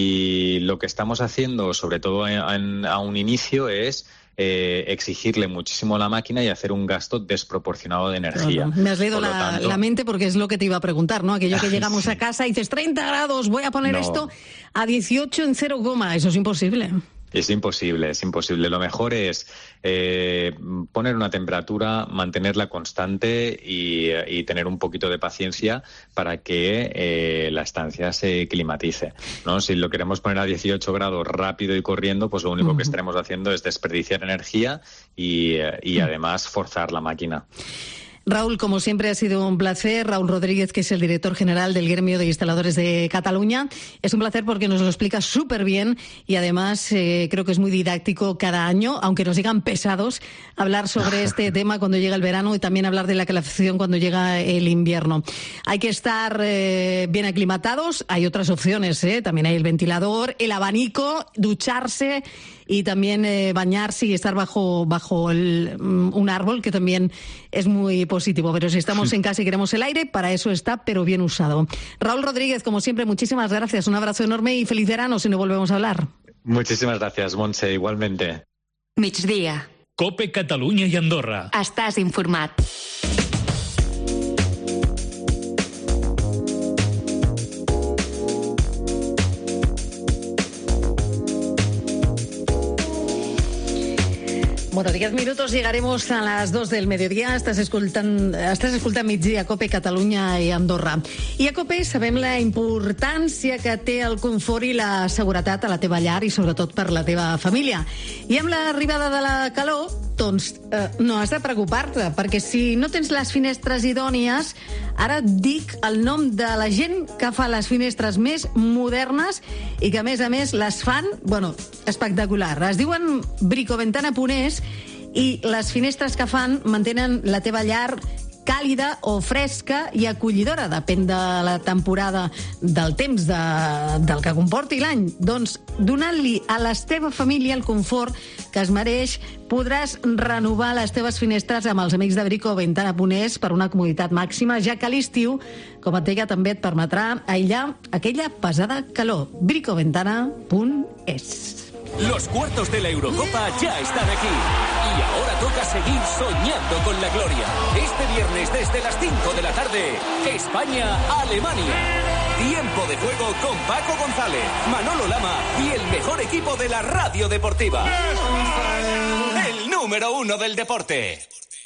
y lo que estamos haciendo, sobre todo a, a un inicio, es Eh, exigirle muchísimo a la máquina y hacer un gasto desproporcionado de energía. Claro. Me has leído la, tanto... la mente, porque es lo que te iba a preguntar, ¿no? Aquello que llegamos sí. a casa y dices treinta grados, voy a poner no. esto a dieciocho en cero coma, eso es imposible. Es imposible, es imposible. Lo mejor es eh, poner una temperatura, mantenerla constante y, y tener un poquito de paciencia para que eh, la estancia se climatice, ¿no? Si lo queremos poner a dieciocho grados rápido y corriendo, pues lo único uh-huh. que estaremos haciendo es desperdiciar energía y, y además forzar la máquina. Raúl, como siempre ha sido un placer. Raúl Rodríguez, que es el director general del Gremio de Instaladores de Cataluña. Es un placer porque nos lo explica súper bien y además eh, creo que es muy didáctico cada año, aunque nos llegan pesados, hablar sobre este tema cuando llega el verano y también hablar de la calefacción cuando llega el invierno. Hay que estar eh, bien aclimatados. Hay otras opciones, ¿eh? También hay el ventilador, el abanico, ducharse y también eh, bañarse y estar bajo bajo el, um, un árbol, que también es muy positivo. Pero si estamos en casa y queremos el aire, para eso está, pero bien usado. Raúl Rodríguez, como siempre, muchísimas gracias. Un abrazo enorme y feliz verano si no volvemos a hablar. Muchísimas gracias, Montse, igualmente. Migdia. Cope Catalunya i Andorra. Estàs informat. Bueno, diez minutos llegaremos a las dos del mediodía. Estàs escoltant, estàs escoltant Migdia, Cope Catalunya i Andorra. I a Cope sabem la importància que té el confort i la seguretat a la teva llar i sobretot per la teva família. I amb l'arribada de la calor, doncs eh, no has de preocupar-te, perquè si no tens les finestres idònies, ara et dic el nom de la gent que fa les finestres més modernes i que, a més a més, les fan, bueno, espectacular. Es diuen Bricoventana Punés i les finestres que fan mantenen la teva llar càlida o fresca i acollidora, depèn de la temporada del temps de, del que comporti l'any. Doncs donant-li a la teva família el confort que es mereix, podràs renovar les teves finestres amb els amics de Bricoventana Punés per una comoditat màxima, ja que a l'estiu, com et deia, també et permetrà aïllar aquella pesada calor. Bricoventana punt es. Los cuartos de la Eurocopa ya están aquí. Y ahora toca seguir soñando con la gloria. Este viernes desde las cinco de la tarde, España-Alemania. Tiempo de juego con Paco González, Manolo Lama y el mejor equipo de la radio deportiva. El número uno del deporte.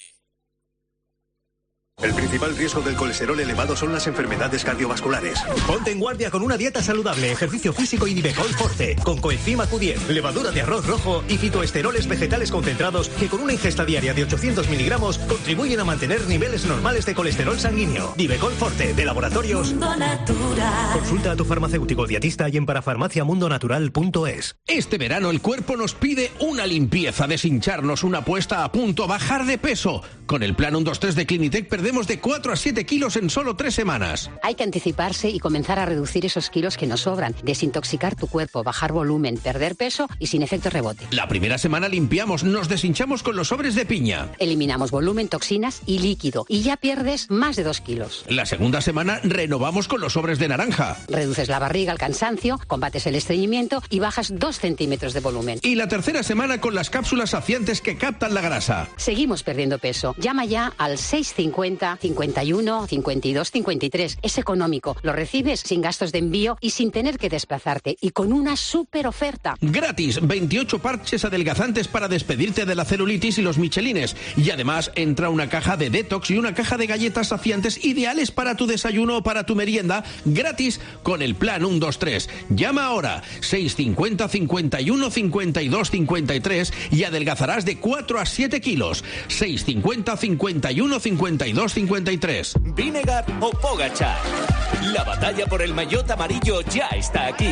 El principal riesgo del colesterol elevado son las enfermedades cardiovasculares. Ponte en guardia con una dieta saludable, ejercicio físico y Nivecol Forte, con coenzima Q diez, levadura de arroz rojo y fitoesteroles vegetales concentrados que con una ingesta diaria de ochocientos miligramos contribuyen a mantener niveles normales de colesterol sanguíneo. Nivecol Forte, de Laboratorios Mundo Natural. Consulta a tu farmacéutico dietista y en parafarmaciamundonatural punto es. Este verano el cuerpo nos pide una limpieza, deshincharnos, una puesta a punto, bajar de peso. Con el plan uno dos tres de Clinitec perdemos de cuatro a siete kilos en solo tres semanas. Hay que anticiparse y comenzar a reducir esos kilos que nos sobran, desintoxicar tu cuerpo, bajar volumen, perder peso y sin efecto rebote. La primera semana limpiamos, nos deshinchamos con los sobres de piña. Eliminamos volumen, toxinas y líquido y ya pierdes más de dos kilos. La segunda semana renovamos con los sobres de naranja. Reduces la barriga, el cansancio, combates el estreñimiento y bajas dos centímetros de volumen. Y la tercera semana con las cápsulas saciantes que captan la grasa. Seguimos perdiendo peso. Llama ya al seis cincuenta, cincuenta y uno, cincuenta y dos, cincuenta y tres. Es económico. Lo recibes sin gastos de envío y sin tener que desplazarte. Y con una súper oferta. Gratis, veintiocho parches adelgazantes para despedirte de la celulitis y los michelines. Y además entra una caja de detox y una caja de galletas saciantes ideales para tu desayuno o para tu merienda. Gratis con el plan uno dos tres. Llama ahora seis cincuenta, cincuenta y uno, cincuenta y dos, cincuenta y tres y adelgazarás de cuatro a siete kilos. seis cincuenta, cincuenta y uno, cincuenta y dos, cincuenta y tres. Vinegar o Pogačar. La batalla por el maillot amarillo ya está aquí.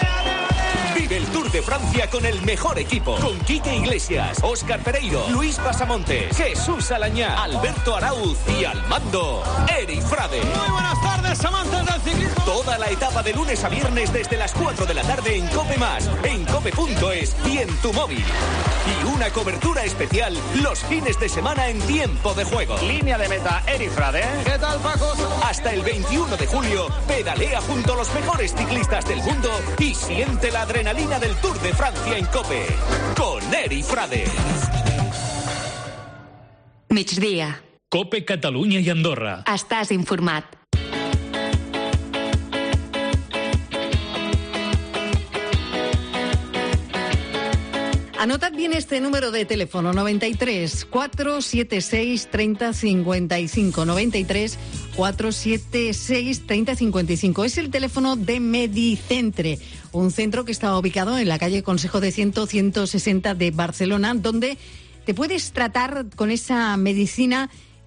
Vive el Tour de Francia con el mejor equipo. Con Quique Iglesias, Óscar Pereiro, Luis Pasamontes, Jesús Alañá, Alberto Arauz y al mando, Eric Frade. Muy buenas tardes, amantes del ciclismo. Toda la etapa de lunes a viernes desde las cuatro de la tarde en Cope Más, en cope punto es y en tu móvil. Y una cobertura especial los fines de semana en tiempo de juego. Línea de meta, Eric Frade. ¿Qué tal, Paco? Hasta el veintiuno de julio, pedalea junto a los mejores ciclistas del mundo y siente la adrenalina del Tour de Francia en Cope. Con Eric Frade. Migdia. Cope Catalunya i Andorra. Estàs informat. Anotad bien este número de teléfono, noventa y tres, cuatrocientos setenta y seis, treinta cincuenta y cinco, noventa y tres, cuatrocientos setenta y seis, treinta cincuenta y cinco. Es el teléfono de Medicentre, un centro que está ubicado en la calle Consejo de cien, ciento sesenta de Barcelona, donde te puedes tratar con esa medicina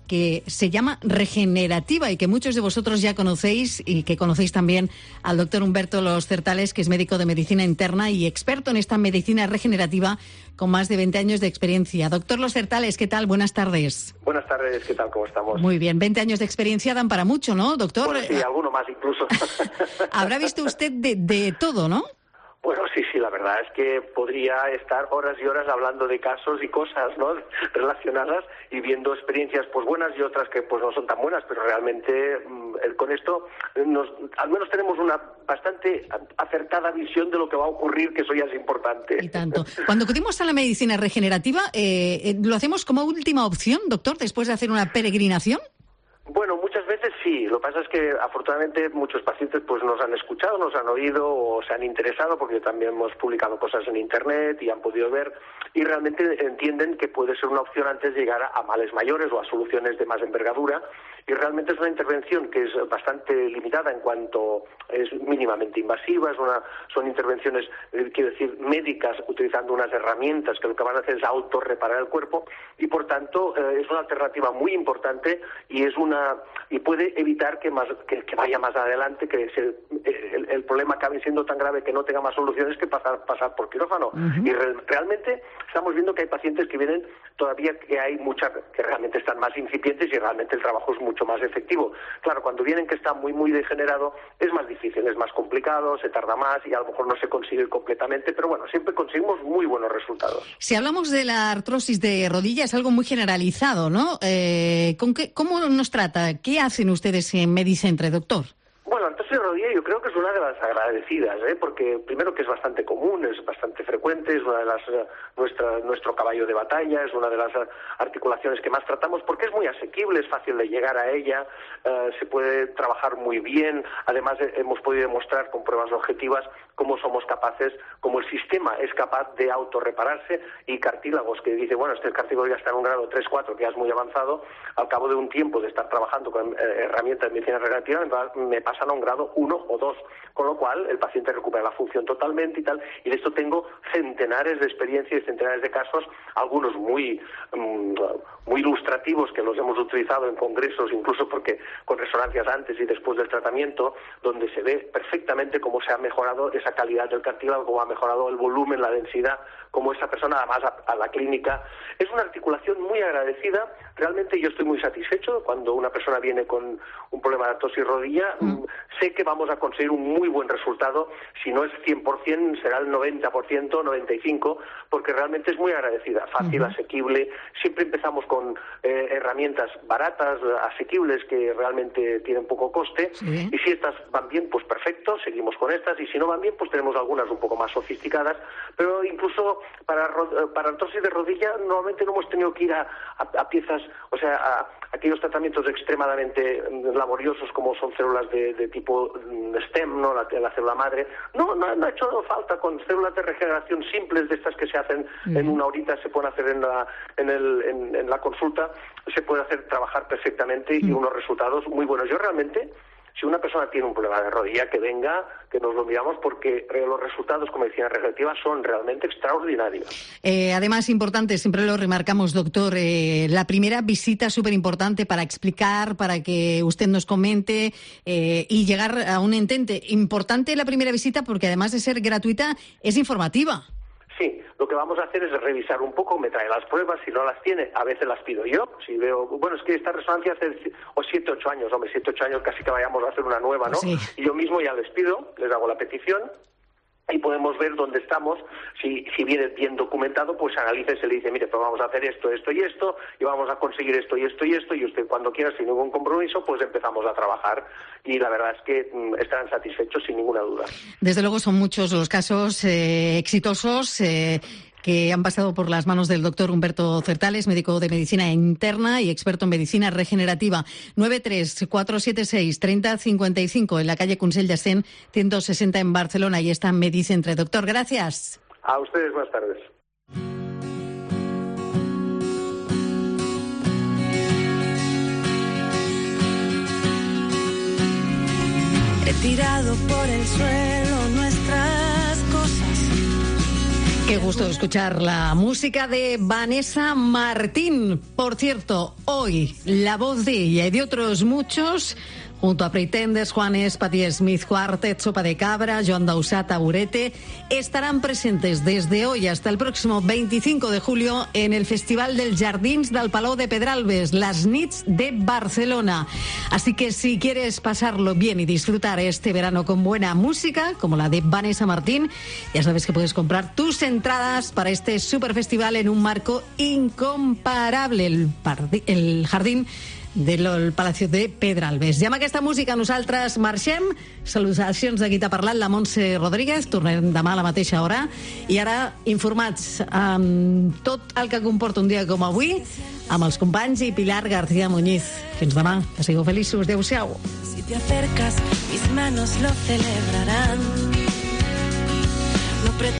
que se llama Regenerativa y que muchos de vosotros ya conocéis y que conocéis también al doctor Humberto Los Certales, que es médico de medicina interna y experto en esta medicina regenerativa con más de veinte años de experiencia. Doctor Los Certales, ¿qué tal? Buenas tardes. Buenas tardes, ¿qué tal? ¿Cómo estamos? Muy bien, veinte años de experiencia dan para mucho, ¿no, doctor? Bueno, sí, alguno más incluso. Habrá visto usted de, de todo, ¿no? Bueno, sí, sí, la verdad es que podría estar horas y horas hablando de casos y cosas, ¿no?, relacionadas y viendo experiencias pues buenas y otras que pues no son tan buenas, pero realmente mmm, con esto nos, al menos tenemos una bastante acertada visión de lo que va a ocurrir, que eso ya es importante. Y tanto. Cuando acudimos a la medicina regenerativa, eh, ¿lo hacemos como última opción, doctor, después de hacer una peregrinación? Bueno, muchas veces sí. Lo que pasa es que afortunadamente muchos pacientes pues nos han escuchado, nos han oído o se han interesado, porque también hemos publicado cosas en internet y han podido ver y realmente entienden que puede ser una opción antes de llegar a males mayores o a soluciones de más envergadura. Y realmente es una intervención que es bastante limitada en cuanto es mínimamente invasiva, es una, son intervenciones, eh, quiero decir, médicas, utilizando unas herramientas que lo que van a hacer es autorreparar el cuerpo y por tanto eh, es una alternativa muy importante y es una y puede evitar que más que, que vaya más adelante, que se, el, el problema acabe siendo tan grave que no tenga más soluciones que pasar, pasar por quirófano. Uh-huh. Y re, realmente estamos viendo que hay pacientes que vienen todavía que hay muchas que realmente están más incipientes y realmente el trabajo es mucho más efectivo. Claro, cuando vienen que está muy muy degenerado es más difícil, es más complicado, se tarda más y a lo mejor no se consigue completamente, pero bueno, siempre conseguimos muy buenos resultados. Si hablamos de la artrosis de rodilla es algo muy generalizado, ¿no? Eh, ¿con qué, ¿Cómo nos trata? ¿Qué hacen ustedes en Medicentre, doctor? Bueno, la artrosis de rodilla yo creo que es una de las agradecidas, ¿eh? Porque primero que es bastante común, es bastante frecuente, es una de las uh, nuestra nuestro caballo de batalla, es una de las uh, articulaciones que más tratamos porque es muy asequible, es fácil de llegar a ella, uh, se puede trabajar muy bien, además eh, hemos podido demostrar con pruebas objetivas cómo somos capaces, cómo el sistema es capaz de autorrepararse y cartílagos que dice, bueno, este cartílago ya está en un grado tres cuatro, que ya es muy avanzado, al cabo de un tiempo de estar trabajando con eh, herramientas de medicina regenerativa me, me pasa a un grado uno o dos, con lo cual el paciente recupera la función totalmente y tal, y de esto tengo centenares de experiencias y centenares de casos, algunos muy um, muy ilustrativos que los hemos utilizado en congresos, incluso porque con resonancias antes y después del tratamiento, donde se ve perfectamente cómo se ha mejorado esa calidad del cartílago, cómo ha mejorado el volumen, la densidad, cómo esa persona además a, a la clínica. Es una articulación muy agradecida, realmente yo estoy muy satisfecho cuando una persona viene con un problema de artrosis rodilla, mm. sé que vamos a conseguir un muy buen resultado, si no es cien por ciento será el noventa por ciento, noventa y cinco por ciento, porque realmente es muy agradecida, fácil, uh-huh. asequible, siempre empezamos con eh, herramientas baratas, asequibles, que realmente tienen poco coste, sí. Y si estas van bien, pues perfecto, seguimos con estas, y si no van bien, pues tenemos algunas un poco más sofisticadas, pero incluso para, para artrosis de rodilla normalmente no hemos tenido que ir a, a, a piezas, o sea, a, a aquellos tratamientos extremadamente laboriosos como son células de, de tipo STEM, ¿no? La, la célula madre. No, no, no ha hecho falta, con células de regeneración simples, de estas que se hacen uh-huh. en una horita, se pueden hacer en la, en, el, en, en la consulta, se puede hacer trabajar perfectamente uh-huh. y unos resultados muy buenos. Yo realmente, si una persona tiene un problema de rodilla, que venga, que nos lo miramos, porque los resultados con medicina regenerativa son realmente extraordinarios. Eh, además, importante, siempre lo remarcamos, doctor, eh, la primera visita súper importante para explicar, para que usted nos comente eh, y llegar a un entente. Importante la primera visita porque además de ser gratuita, es informativa. Sí, lo que vamos a hacer es revisar un poco, me trae las pruebas, si no las tiene, a veces las pido yo, si veo, bueno, es que esta resonancia hace o siete, ocho años, hombre, siete, ocho años casi que vayamos a hacer una nueva, ¿no? Sí. Y yo mismo ya les pido, les hago la petición y podemos ver dónde estamos. Si, si viene bien documentado, pues se analiza y se le dice, mire, pues vamos a hacer esto, esto y esto, y vamos a conseguir esto y esto y esto, y usted cuando quiera, sin ningún compromiso, pues empezamos a trabajar. Y la verdad es que mm, estarán satisfechos sin ninguna duda. Desde luego son muchos los casos eh, exitosos eh, que han pasado por las manos del doctor Humberto Certales, médico de medicina interna y experto en medicina regenerativa. nueve tres cuatro siete seis tres cero cinco cinco en la calle Consell de Cent, ciento sesenta en Barcelona. Y está Medicentre. Doctor, gracias. A ustedes, buenas tardes. He tirado por el suelo nuestras cosas Qué gusto escuchar la música de Vanessa Martín. Por cierto, hoy la voz de ella y de otros muchos, junto a Pretenders, Juanes, Patti Smith Quartet, Sopa de Cabra, Joan Dausà, Taburete, estarán presentes desde hoy hasta el próximo veinticinco de julio en el Festival dels Jardins del Palau de Pedralbes, las Nits de Barcelona. Así que si quieres pasarlo bien y disfrutar este verano con buena música, como la de Vanessa Martín, ya sabes que puedes comprar tus entradas para este superfestival en un marco incomparable, el, pardi- el Jardín del Palacio de Pedralbes. I amb aquesta música nosaltres marxem. Salutacions de qui t'ha parlat, la Montse Rodríguez. Tornem demà a la mateixa hora. I ara informats amb tot el que comporta un dia com avui amb els companys i Pilar García Muñiz. Fins demà. Que sigueu feliços. Adéu-siau. Si te acercas, mis manos lo celebrarán. No